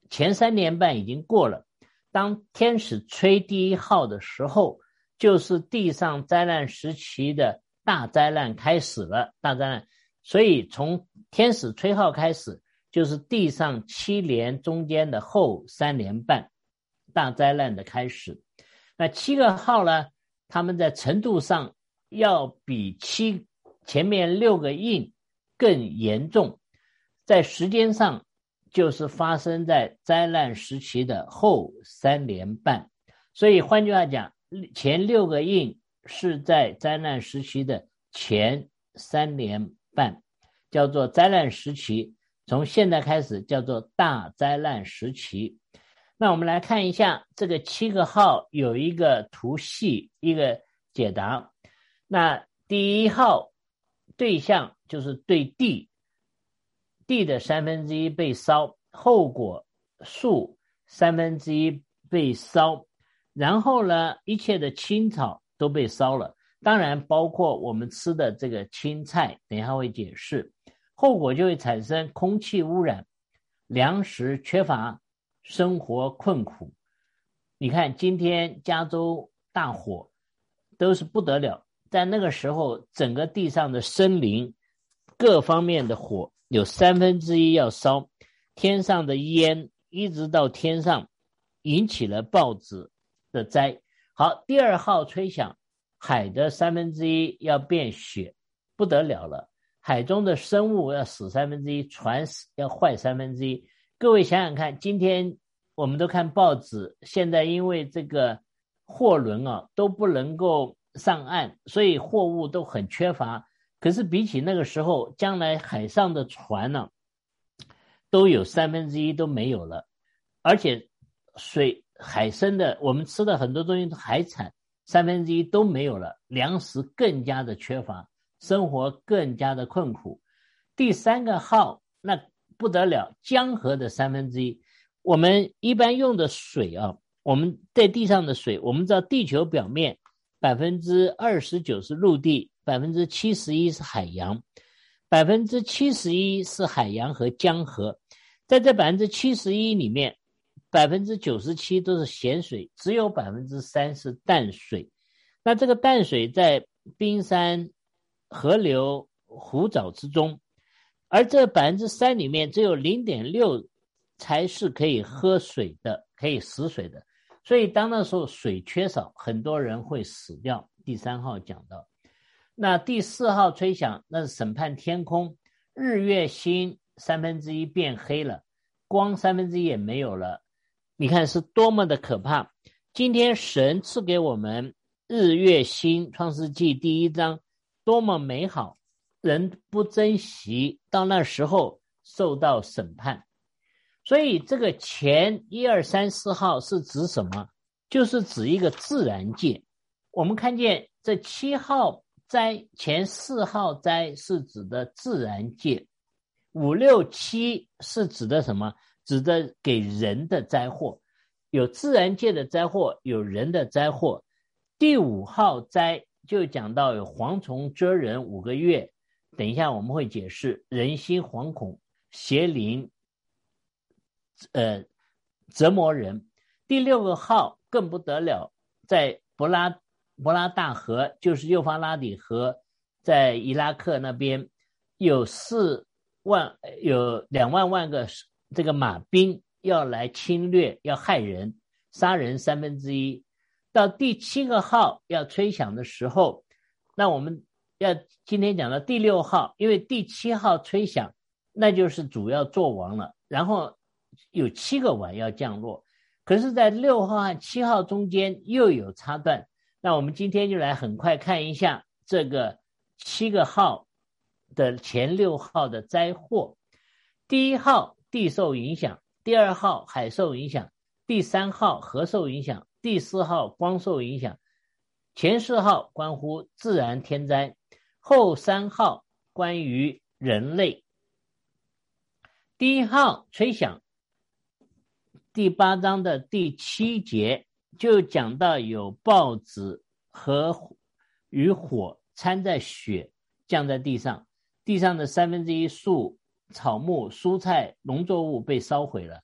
前三年半已经过了，当天使吹第一号的时候，就是地上灾难时期的大灾难开始了，大灾难。所以从天使吹号开始，就是地上七年中间的后三年半，大灾难的开始。那七个号呢，他们在程度上要比七前面六个印更严重，在时间上就是发生在灾难时期的后三年半。所以换句话讲，前六个印是在灾难时期的前三年半，叫做灾难时期，从现在开始叫做大灾难时期。那我们来看一下这个七个号有一个图系，一个解答。那第一号对象就是对地，地的三分之一被烧，后果树三分之一被烧，然后呢，一切的青草都被烧了，当然包括我们吃的这个青菜，等一下会解释。后果就会产生空气污染，粮食缺乏，生活困苦。你看今天加州大火都是不得了，在那个时候整个地上的森林各方面的火有三分之一要烧，天上的烟一直到天上，引起了报纸的灾。好，第二号吹响，海的三分之一要变血，不得了了，海中的生物要死三分之一，船要坏三分之一。各位想想看，今天我们都看报纸，现在因为这个货轮啊都不能够上岸，所以货物都很缺乏。可是比起那个时候，将来海上的船呢、啊，都有三分之一都没有了，而且水海参的我们吃的很多东西海产三分之一都没有了，粮食更加的缺乏，生活更加的困苦。第三个号那不得了，江河的三分之一。我们一般用的水啊，我们在地上的水，我们知道地球表面百分之二十九是陆地，百分之七十一是海洋，百分之七十一是海洋和江河。在这百分之七十一里面，百分之九十七都是咸水，只有百分之三是淡水。那这个淡水在冰山、河流、湖沼之中，而这百分之三里面只有零点六才是可以喝水的，可以食水的。所以当那时候水缺少，很多人会死掉。第三号讲到，那第四号吹响，那是审判天空，日月星三分之一变黑了，光三分之一也没有了。你看是多么的可怕。今天神赐给我们日月星，创世纪第一章多么美好，人不珍惜，到那时候受到审判。所以这个前一二三四号是指什么？就是指一个自然界。我们看见这七号灾，前四号灾是指的自然界，五六七是指的什么？指的给人的灾祸，有自然界的灾祸，有人的灾祸。第五号灾就讲到有蝗虫蛰人五个月，等一下我们会解释，人心惶恐，邪灵呃，折磨人。第六个号更不得了，在伯拉伯拉大河，就是幼发拉底河，在伊拉克那边有四万有两万万个这个马兵要来侵略，要害人，杀人三分之一。到第七个号要吹响的时候，那我们要今天讲到第六号，因为第七号吹响，那就是主要作王了，然后有七个碗要降落，可是在六号和七号中间又有插段。那我们今天就来很快看一下这个七个号的前六号的灾祸。第一号地受影响，第二号海受影响，第三号河受影响，第四号光受影响。前四号关乎自然天灾，后三号关于人类。第一号吹响，第八章的第七节就讲到有报纸和与火掺在血降在地上，地上的三分之一树、草木、蔬菜、农作物被烧毁了，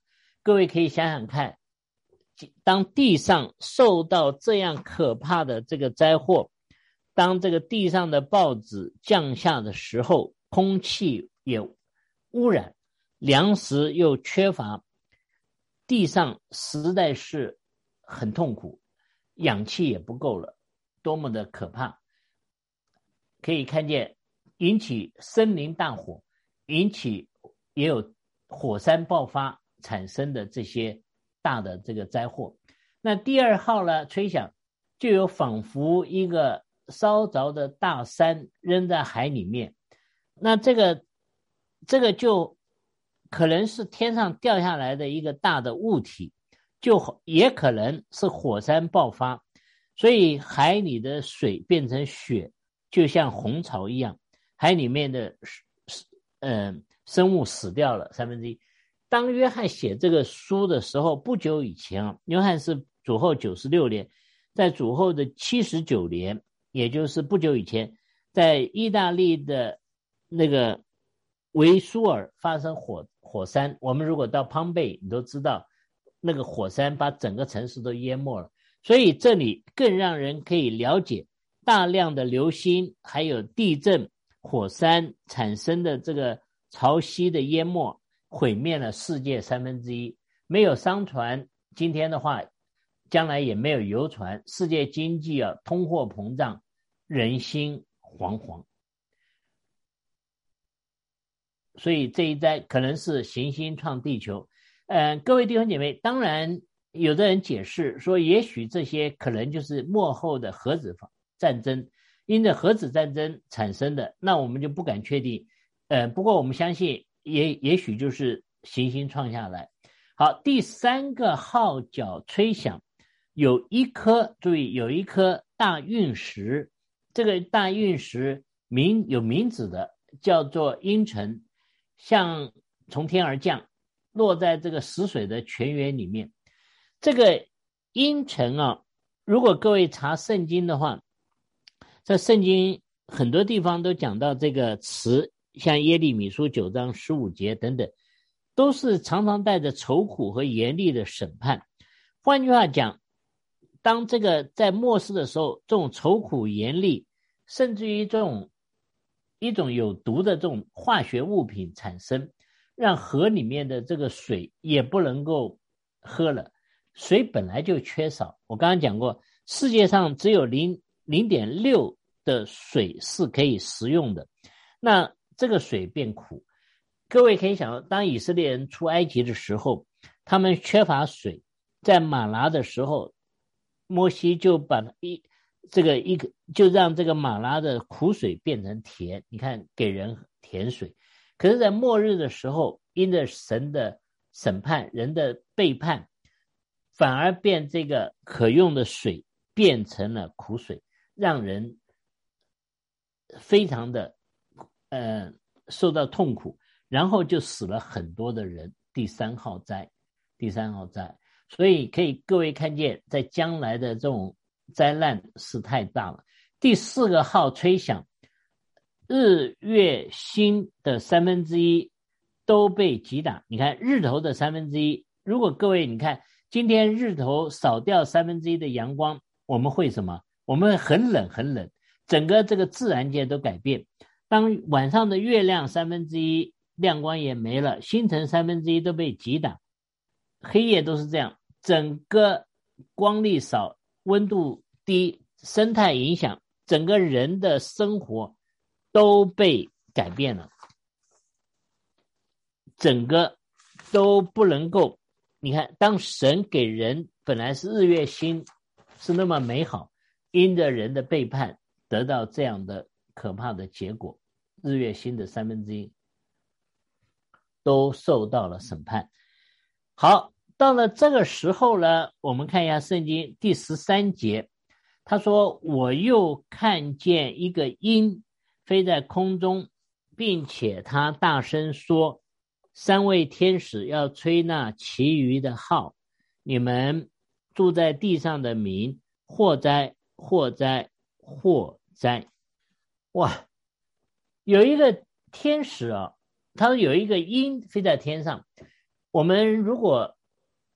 各位可以想想看，当地上受到这样可怕的这个灾祸，当这个地上的报纸降下的时候，空气也污染，粮食又缺乏，地上实在是很痛苦，氧气也不够了，多么的可怕。可以看见引起森林大火，引起也有火山爆发产生的这些大的这个灾祸。那第二号呢，吹响，就有仿佛一个烧着的大山扔在海里面，那这个这个就可能是天上掉下来的一个大的物体，就也可能是火山爆发，所以海里的水变成血，就像红潮一样，海里面的呃生物死掉了三分之一。当约翰写这个书的时候，不久以前啊，约翰是主后九十六年，在主后的七十九年，也就是不久以前，在意大利的那个维苏尔发生火火山。我们如果到庞贝，你都知道那个火山把整个城市都淹没了，所以这里更让人可以了解大量的流星还有地震火山产生的这个潮汐的淹没，毁灭了世界三分之一。没有商船，今天的话将来也没有游船，世界经济啊通货膨胀，人心惶惶。所以这一灾可能是行星撞地球。呃，各位弟兄姐妹，当然有的人解释说，也许这些可能就是末后的核子战争，因着核子战争产生的，那我们就不敢确定。呃，不过我们相信也也许就是行星撞下来。好，第三个号角吹响，有一颗，注意，有一颗大陨石，这个大陨石名有名字的，叫做鹰尘，像从天而降，落在这个死水的泉源里面。这个鹰尘啊，如果各位查圣经的话，在圣经很多地方都讲到这个词，像耶利米书九章十五节等等，都是常常带着愁苦和严厉的审判。换句话讲，当这个在末世的时候，这种愁苦严厉，甚至于这种一种有毒的这种化学物品产生，让河里面的这个水也不能够喝了。水本来就缺少，我刚刚讲过，世界上只有零零点六的水是可以食用的，那这个水变苦。各位可以想到，当以色列人出埃及的时候，他们缺乏水，在马拿的时候，摩西就把一这个一个就让这个马拿的苦水变成甜，你看给人甜水。可是在末日的时候，因着神的审判，人的背叛，反而变这个可用的水变成了苦水，让人非常的呃受到痛苦，然后就死了很多的人。第三号灾，第三号灾，所以可以各位看见，在将来的这种灾难是太大了。第四个号吹响，日月星的三分之一都被击打。你看日头的三分之一，如果各位你看今天日头少掉三分之一的阳光，我们会什么？我们会很冷很冷，整个这个自然界都改变。当晚上的月亮三分之一亮光也没了，星辰三分之一都被击打，黑夜都是这样，整个光力少，温度低，生态影响，整个人的生活都被改变了，整个都不能够。你看，当神给人本来是日月星是那么美好，因着人的背叛得到这样的可怕的结果，日月星的三分之一都受到了审判。好，到了这个时候呢，我们看一下圣经第十三节，他说，我又看见一个鹰飞在空中，并且他大声说，三位天使要吹那其余的号，你们住在地上的民，祸灾祸灾祸灾。哇，有一个天使啊，他有一个鹰飞在天上。我们如果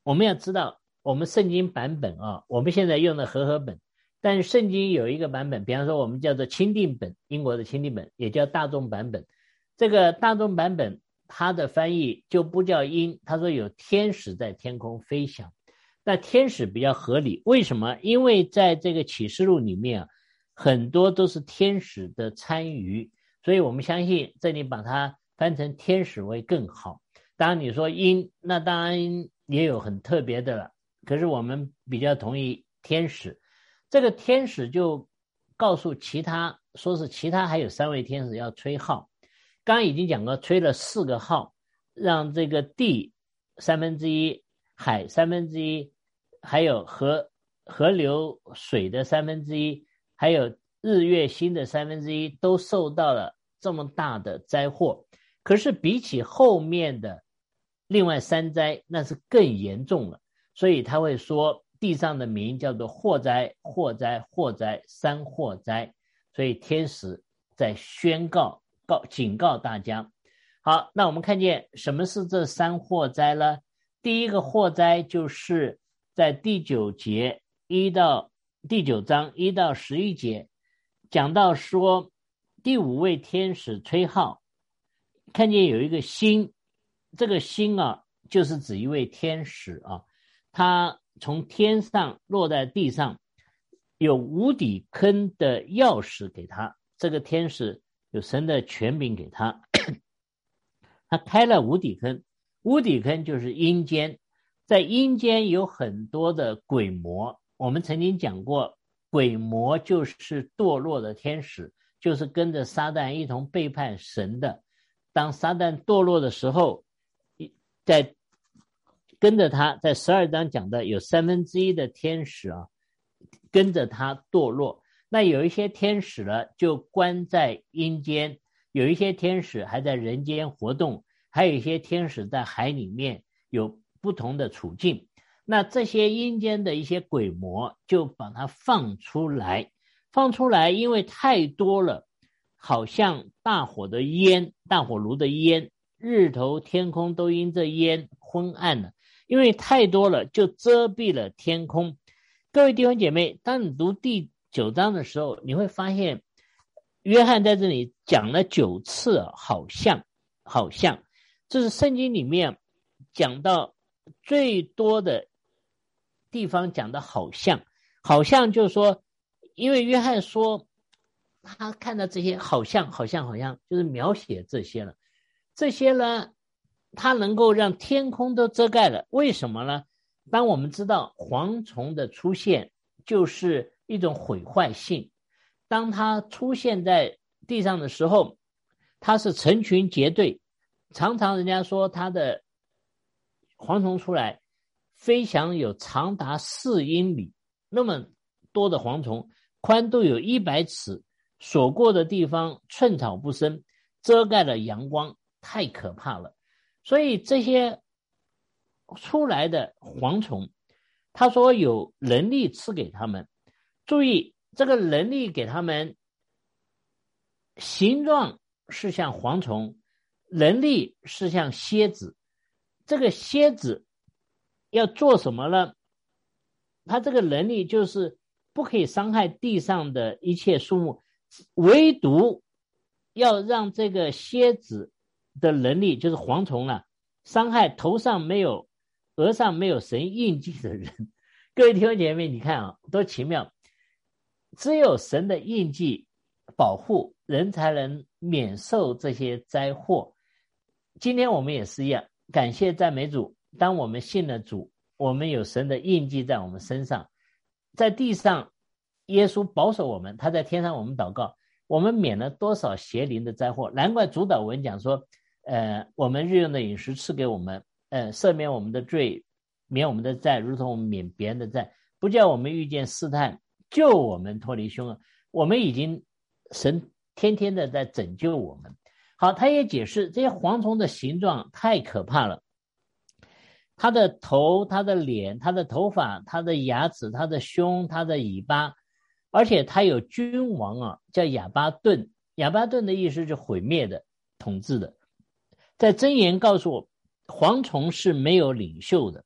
我们要知道我们圣经版本啊，我们现在用的和合本，但是圣经有一个版本，比方说我们叫做钦定本，英国的钦定本也叫大众版本。这个大众版本它的翻译就不叫鹰，他说有天使在天空飞翔。那天使比较合理，为什么？因为在这个启示录里面啊，很多都是天使的参与，所以我们相信这里把它翻成天使会更好。当然你说鹰，那当然也有很特别的了，可是我们比较同意天使。这个天使就告诉其他，说是其他还有三位天使要吹号，刚刚已经讲过吹了四个号，让这个地三分之一，海三分之一，还有河河流水的三分之一，还有日月星的三分之一都受到了这么大的灾祸。可是比起后面的另外三灾，那是更严重了，所以他会说地上的名叫做祸灾祸灾祸灾三祸灾，所以天使在宣告告警告大家。好，那我们看见什么是这三祸灾呢？第一个祸灾就是在第九节一到第九章一到十一节讲到说，第五位天使吹号，看见有一个星，这个星啊就是指一位天使啊，他从天上落在地上，有无底坑的钥匙给他，这个天使有神的权柄给他他开了无底坑，无底坑就是阴间，在阴间有很多的鬼魔，我们曾经讲过，鬼魔就是堕落的天使，就是跟着撒旦一同背叛神的。当撒旦堕落的时候，在跟着他，在十二章讲的有三分之一的天使啊，跟着他堕落。那有一些天使呢，就关在阴间，有一些天使还在人间活动，还有一些天使在海里面有不同的处境。那这些阴间的一些鬼魔就把它放出来，放出来，因为太多了，好像大火的烟，大火炉的烟，日头天空都因这烟昏暗了，因为太多了，就遮蔽了天空。各位弟兄姐妹，当你读第九章的时候，你会发现约翰在这里讲了九次，好像好像这是圣经里面讲到最多的地方，讲的好像好像就是说，因为约翰说他看到这些好像好像好像就是描写这些了，这些呢他能够让天空都遮盖了。为什么呢？当我们知道蝗虫的出现就是一种毁坏性，当它出现在地上的时候，它是成群结队，常常人家说它的蝗虫出来飞翔有长达四英里，那么多的蝗虫，宽度有一百尺，所过的地方寸草不生，遮盖了阳光，太可怕了。所以这些出来的蝗虫，他说有能力赐给他们，注意这个能力给他们，形状是像蝗虫，能力是像蝎子。这个蝎子要做什么呢？他这个能力就是不可以伤害地上的一切树木，唯独要让这个蝎子的能力，就是蝗虫啊，伤害头上没有额上没有神印记的人。各位弟兄姐妹，你看啊，多奇妙，只有神的印记保护人才能免受这些灾祸。今天我们也是一样，感谢赞美主，当我们信了主，我们有神的印记在我们身上，在地上耶稣保守我们，他在天上我们祷告，我们免了多少邪灵的灾祸。难怪主祷文讲说呃，我们日用的饮食赐给我们，呃，赦免我们的罪，免我们的债，如同我们免别人的债，不叫我们遇见试探，救我们脱离凶恶。我们已经神天天的在拯救我们。好，他也解释这些蝗虫的形状太可怕了，他的头，他的脸，他的头发，他的牙齿，他的胸，他的尾巴，而且他有君王啊，叫亚巴顿。亚巴顿的意思是毁灭的，统治的。在箴言告诉我，蝗虫是没有领袖的，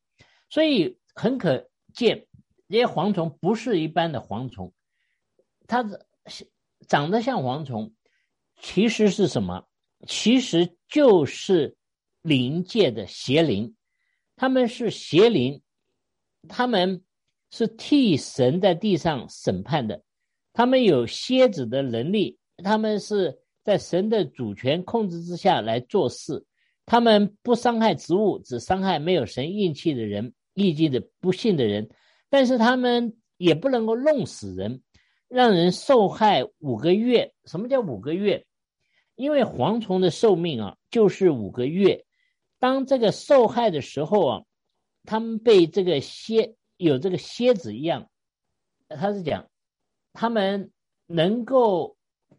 所以很可见这些蝗虫不是一般的蝗虫，它长得像蝗虫，其实是什么？其实就是灵界的邪灵，他们是邪灵，他们是替神在地上审判的，他们有蝎子的能力，他们是在神的主权控制之下来做事，他们不伤害植物，只伤害没有神印记的人，印记的不信的人，但是他们也不能够弄死人，让人受害五个月。什么叫五个月？因为蝗虫的寿命啊，就是五个月。当这个受害的时候啊，他们被这个蝎有这个蝎子一样，他是讲他们能够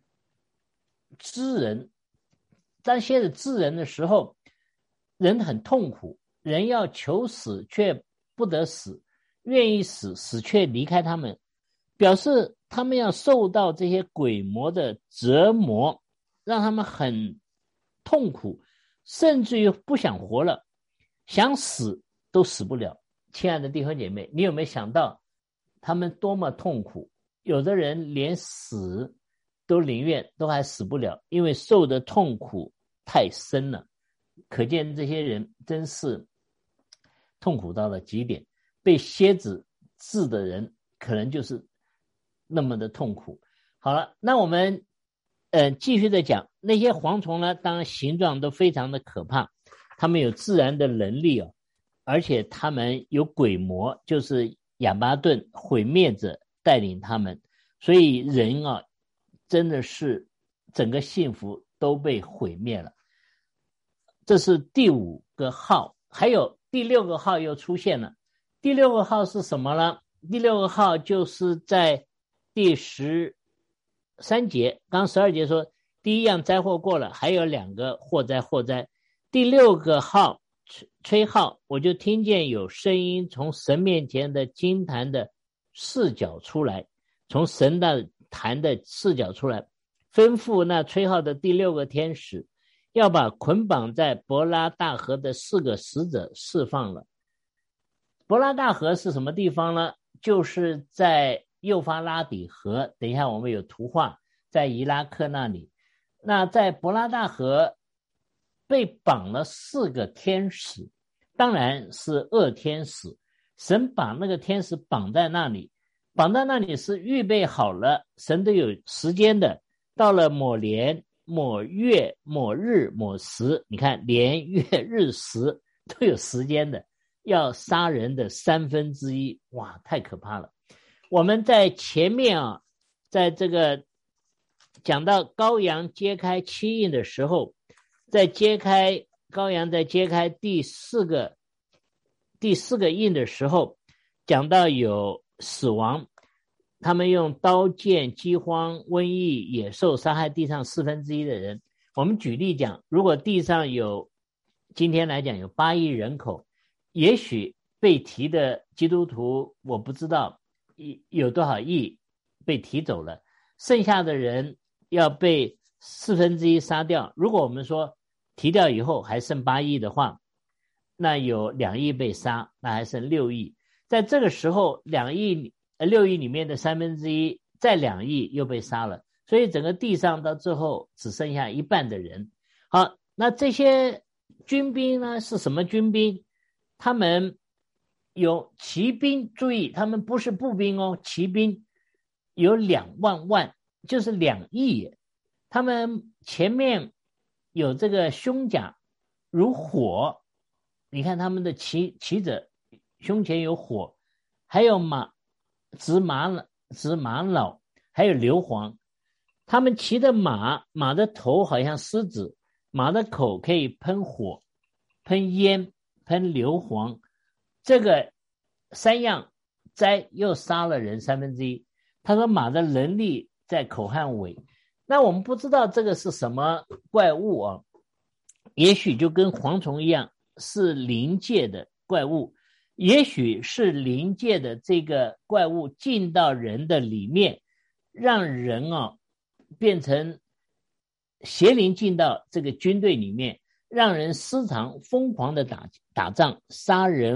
知人，当蝎子治人的时候，人很痛苦，人要求死却不得死，愿意死，死却离开他们，表示他们要受到这些鬼魔的折磨，让他们很痛苦，甚至于不想活了，想死都死不了。亲爱的弟兄姐妹，你有没有想到他们多么痛苦？有的人连死都宁愿都还死不了，因为受的痛苦太深了。可见这些人真是痛苦到了极点，被蝎子治的人可能就是那么的痛苦。好了，那我们呃继续的讲，那些蝗虫呢，当然形状都非常的可怕，他们有自然的能力哦，而且他们有鬼魔，就是亚巴顿毁灭者带领他们，所以人啊真的是整个幸福都被毁灭了。这是第五个号，还有第六个号又出现了。第六个号是什么呢？第六个号就是在第十三节，刚十二节说第一样灾祸过了，还有两个祸灾祸灾。第六个号吹号，我就听见有声音从神面前的金坛的视角出来，从神的坛的视角出来，吩咐那吹号的第六个天使要把捆绑在伯拉大河的四个使者释放了。伯拉大河是什么地方呢？就是在幼发拉底河，等一下我们有图画，在伊拉克那里。那在伯拉大河被绑了四个天使，当然是恶天使，神把那个天使绑在那里，绑在那里是预备好了，神都有时间的，到了某年某月某日某时，你看年月日时都有时间的，要杀人的三分之一，哇，太可怕了。我们在前面啊，在这个讲到羔羊揭开七印的时候，在揭开羔羊在揭开第四个第四个印的时候，讲到有死亡，他们用刀剑、饥荒、瘟疫、野兽杀害地上四分之一的人。我们举例讲，如果地上有今天来讲有八亿人口，也许被提的基督徒我不知道有多少亿被提走了，剩下的人要被四分之一杀掉。如果我们说提掉以后还剩八亿的话，那有两亿被杀，那还剩六亿。在这个时候，两亿呃六亿里面的三分之一，再两亿又被杀了，所以整个地上到最后只剩下一半的人。好，那这些军兵呢是什么军兵？他们有骑兵，注意他们不是步兵哦，骑兵有两万万，就是两亿。他们前面有这个胸甲如火，你看他们的骑骑者胸前有火，还有马直马直马脑，还有硫磺。他们骑的马，马的头好像狮子，马的口可以喷火、喷烟、喷硫磺。这个三样灾又杀了人三分之一。他说马的能力在口和尾。那我们不知道这个是什么怪物啊，也许就跟蝗虫一样是灵界的怪物，也许是灵界的这个怪物进到人的里面，让人啊变成邪灵进到这个军队里面，让人时常疯狂的打打仗，杀人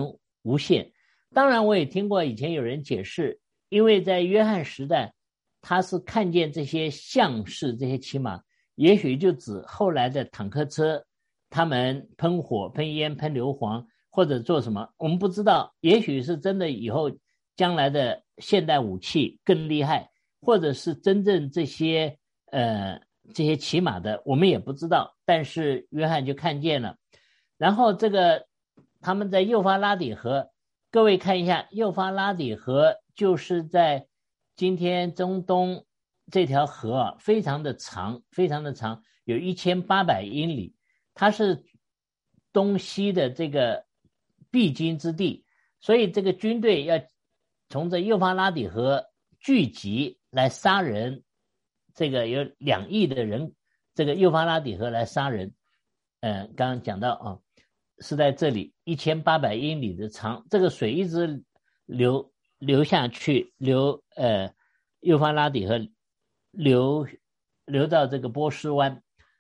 无限。当然我也听过以前有人解释，因为在约翰时代他是看见这些象式，这些骑马也许就指后来的坦克车，他们喷火喷烟喷硫磺或者做什么我们不知道，也许是真的以后将来的现代武器更厉害，或者是真正这些呃这些骑马的我们也不知道，但是约翰就看见了。然后这个他们在幼发拉底河，各位看一下，幼发拉底河就是在今天中东这条河啊，非常的长非常的长，有一千八百英里，它是东西的这个必经之地，所以这个军队要从这幼发拉底河聚集来杀人，这个有两亿的人，这个幼发拉底河来杀人。呃，刚刚讲到啊，是在这里一千八百英里的长，这个水一直流流下去，流呃幼发拉底河流流到这个波斯湾，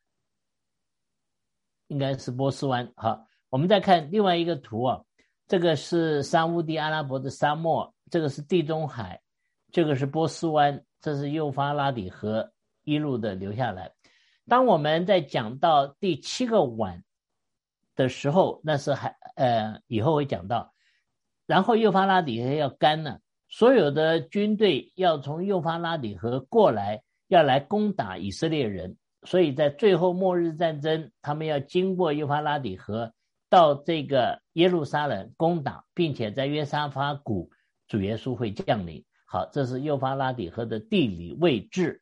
应该是波斯湾。好，我们再看另外一个图啊，这个是沙烏地阿拉伯的沙漠，这个是地中海，这个是波斯湾，这是幼发拉底河一路的流下来。当我们在讲到第七个碗的时候，那是还呃以后会讲到，然后幼发拉底河要干了，所有的军队要从幼发拉底河过来，要来攻打以色列人，所以在最后末日战争，他们要经过幼发拉底河到这个耶路撒冷攻打，并且在约沙法谷主耶稣会降临。好，这是幼发拉底河的地理位置。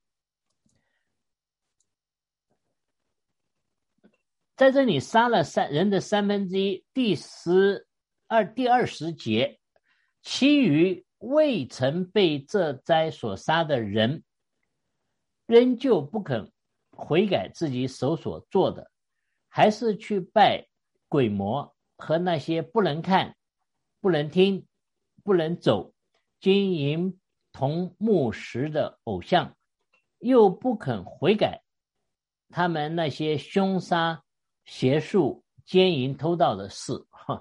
在这里杀了三人的三分之一，第十二第二十节，其余未曾被这灾所杀的人，仍旧不肯悔改自己手所做的，还是去拜鬼魔和那些不能看、不能听、不能走、金银铜木石的偶像，又不肯悔改他们那些凶杀、邪术、奸淫、偷盗的事。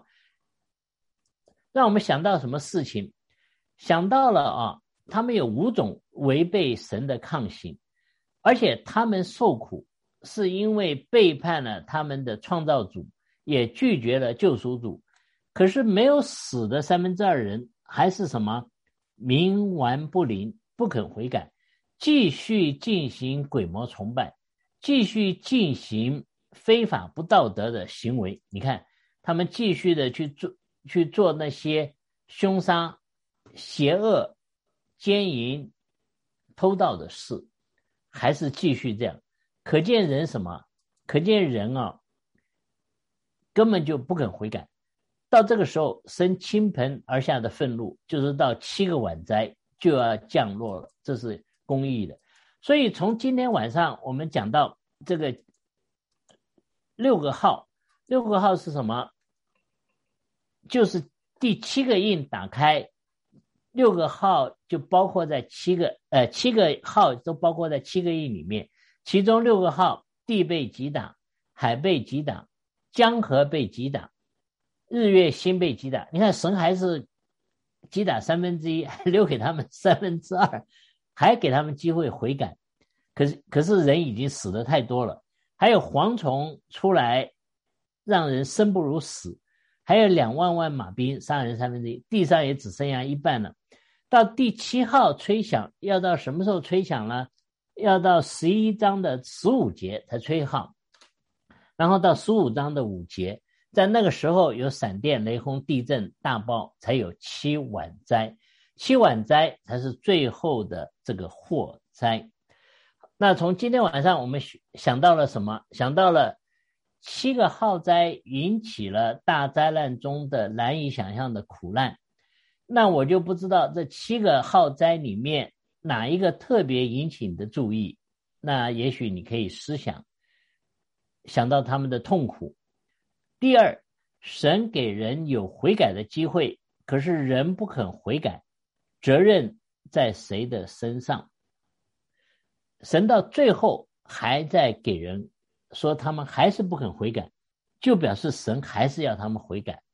让我们想到什么事情？想到了啊，他们有五种违背神的抗行，而且他们受苦是因为背叛了他们的创造主，也拒绝了救赎主。可是没有死的三分之二人还是什么？冥顽不灵，不肯悔改，继续进行鬼魔崇拜，继续进行非法不道德的行为。你看他们继续的去做去做那些凶杀、邪恶、奸淫、偷盗的事，还是继续这样。可见人什么？可见人啊，根本就不肯悔改。到这个时候，生倾盆而下的愤怒，就是到七个晚灾就要降落了，这是公义的。所以从今天晚上我们讲到这个六个号，六个号是什么？就是第七个印打开，六个号就包括在七个呃七个号都包括在七个印里面，其中六个号，地被击打，海被击打，江河被击打，日月星被击打。你看神还是击打三分之一，还留给他们三分之二，还给他们机会悔改。可是可是人已经死得太多了。还有蝗虫出来让人生不如死，还有两万万马兵杀人三分之一，地上也只剩下一半了。到第七号吹响，要到什么时候吹响呢？要到十一章的十五节才吹号，然后到十五章的五节，在那个时候有闪电、雷轰、地震、大爆，才有七晚灾。七晚灾才是最后的这个祸灾。那从今天晚上我们想到了什么？想到了七个浩灾引起了大灾难中的难以想象的苦难。那我就不知道这七个浩灾里面哪一个特别引起你的注意，那也许你可以思想想到他们的痛苦。第二，神给人有悔改的机会，可是人不肯悔改，责任在谁的身上？神到最后还在给人说他们还是不肯悔改，就表示神还是要他们悔改。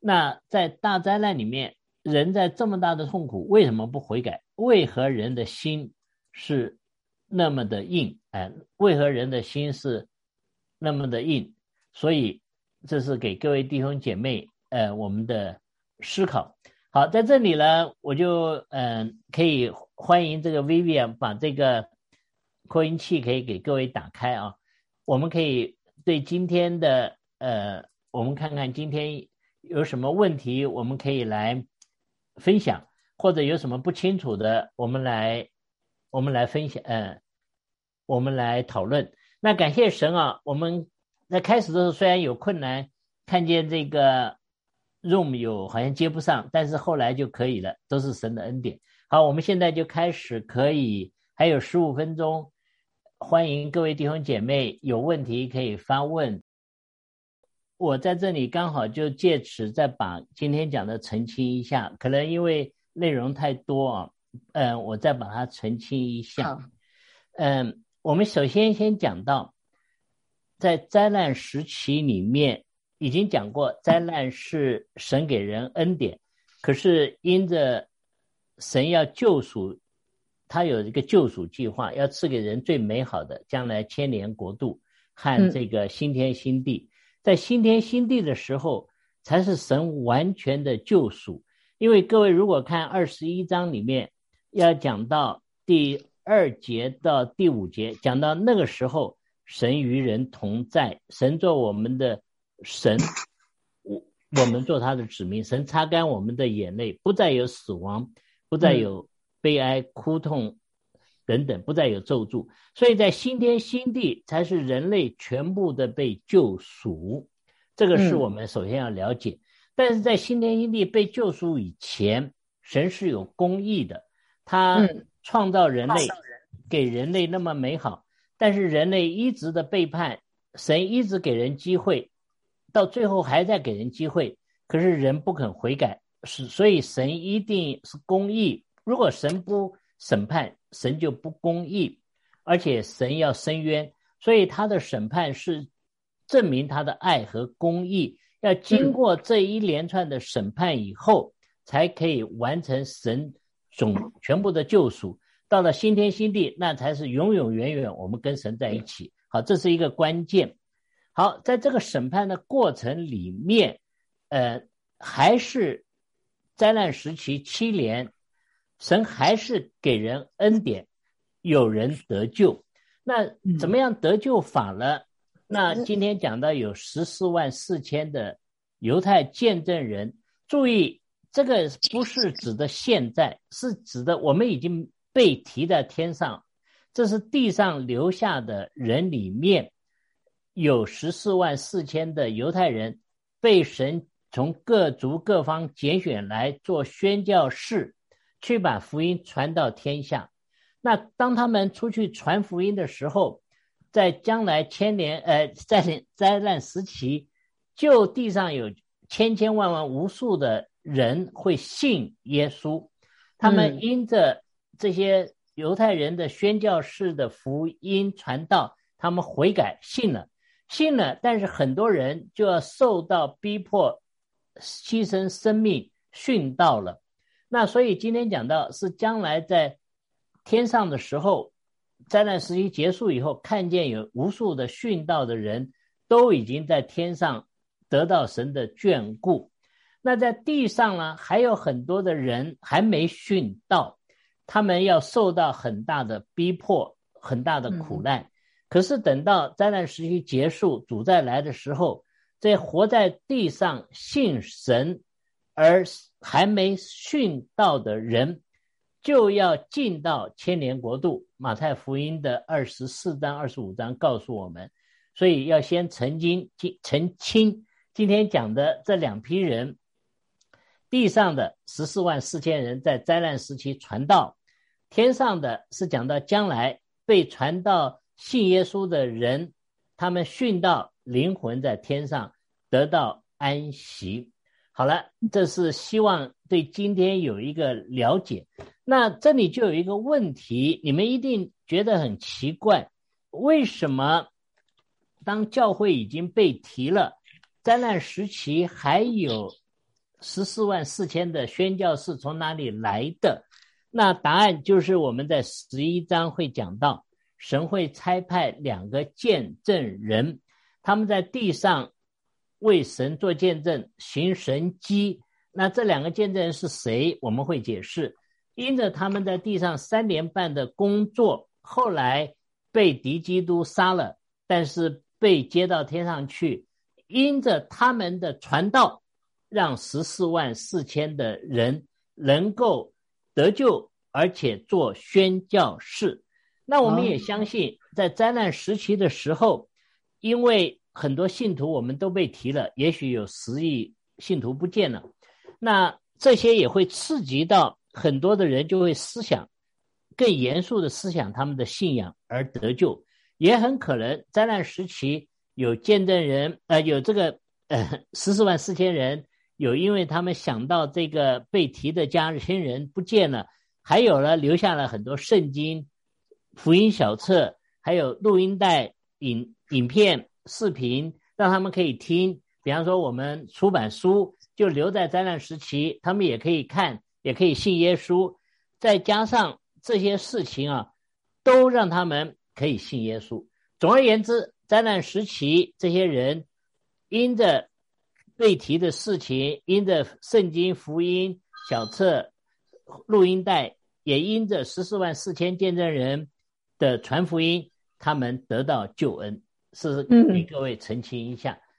那在大灾难里面，人在这么大的痛苦，为什么不悔改？为何人的心是那么的硬？哎，为何人的心是那么的硬？所以这是给各位弟兄姐妹呃我们的思考。好，在这里呢，我就嗯、呃、可以欢迎这个 Vivian 把这个扩音器可以给各位打开啊，我们可以对今天的呃，我们看看今天有什么问题，我们可以来分享，或者有什么不清楚的，我们来我们来分享，呃，我们来讨论。那感谢神啊，我们在开始的时候虽然有困难，看见这个 Room 有好像接不上，但是后来就可以了，都是神的恩典。好，我们现在就开始，可以还有十五分钟，欢迎各位弟兄姐妹有问题可以发问。我在这里刚好就借此再把今天讲的澄清一下，可能因为内容太多啊，嗯，我再把它澄清一下。嗯，我们首先先讲到，在灾难时期里面已经讲过，灾难是神给人恩典，可是因着神要救赎，他有一个救赎计划，要赐给人最美好的将来千年国度和这个新天新地。嗯，在新天新地的时候才是神完全的救赎。因为各位如果看二十一章里面要讲到第二节到第五节，讲到那个时候神与人同在，神做我们的神，我们做他的子民，神擦干我们的眼泪，不再有死亡，不再有悲哀哭痛等等，不再有咒诅。所以在新天新地才是人类全部的被救赎，这个是我们首先要了解。嗯，但是在新天新地被救赎以前，神是有公义的，他创造人类，给人类那么美好，但是人类一直的背叛，神一直给人机会，到最后还在给人机会，可是人不肯悔改，所以神一定是公义。如果神不审判，神就不公义，而且神要伸冤，所以他的审判是证明他的爱和公义，要经过这一连串的审判以后，才可以完成神总全部的救赎。到了新天新地，那才是永永远远我们跟神在一起。好，这是一个关键。好，在这个审判的过程里面，呃，还是灾难时期七年，神还是给人恩典，有人得救。那怎么样得救法呢？那今天讲到有十四万四千的犹太见证人，注意这个不是指的现在，是指的我们已经被提在天上，这是地上留下的人里面有十四万四千的犹太人被神从各族各方拣选来做宣教士，去把福音传到天下。那当他们出去传福音的时候，在将来千年呃，在灾难时期，就地上有千千万万无数的人会信耶稣，他们因着这些犹太人的宣教士的福音传道，他们悔改信了信了，但是很多人就要受到逼迫，牺牲生命殉道了。那所以今天讲到是将来在天上的时候，灾难时期结束以后，看见有无数的殉道的人都已经在天上得到神的眷顾。那在地上呢，还有很多的人还没殉道，他们要受到很大的逼迫，很大的苦难。嗯，可是等到灾难时期结束，主再来的时候，这活在地上信神而还没殉道的人，就要进到千年国度。马太福音的二十四章二十五章告诉我们，所以要先澄清澄清今天讲的这两批人，地上的十四万四千人在灾难时期传道，天上的是讲到将来被传道信耶稣的人，他们殉道，灵魂在天上得到安息。好了，这是希望对今天有一个了解。那这里就有一个问题，你们一定觉得很奇怪，为什么当教会已经被提了，灾难时期还有十四万四千的宣教士从哪里来的？那答案就是我们在十一章会讲到，神会差派两个见证人，他们在地上为神做见证，行神迹。那这两个见证人是谁？我们会解释。因着他们在地上三年半的工作，后来被敌基督杀了，但是被接到天上去，因着他们的传道，让十四万四千的人能够得救，而且做宣教士。那我们也相信在灾难时期的时候，因为很多信徒我们都被提了，也许有十亿信徒不见了，那这些也会刺激到很多的人，就会思想更严肃的思想他们的信仰而得救。也很可能灾难时期有见证人呃，有这个呃十四万四千人，有因为他们想到这个被提的家亲人不见了，还有了留下了很多圣经、福音小册，还有录音带、影影片、视频，让他们可以听。比方说我们出版书就留在灾难时期，他们也可以看，也可以信耶稣。再加上这些事情啊，都让他们可以信耶稣。总而言之，灾难时期这些人因着被提的事情，因着圣经、福音小册、录音带，也因着十四万四千见证人的传福音，他们得到救恩。是给各位澄清一下。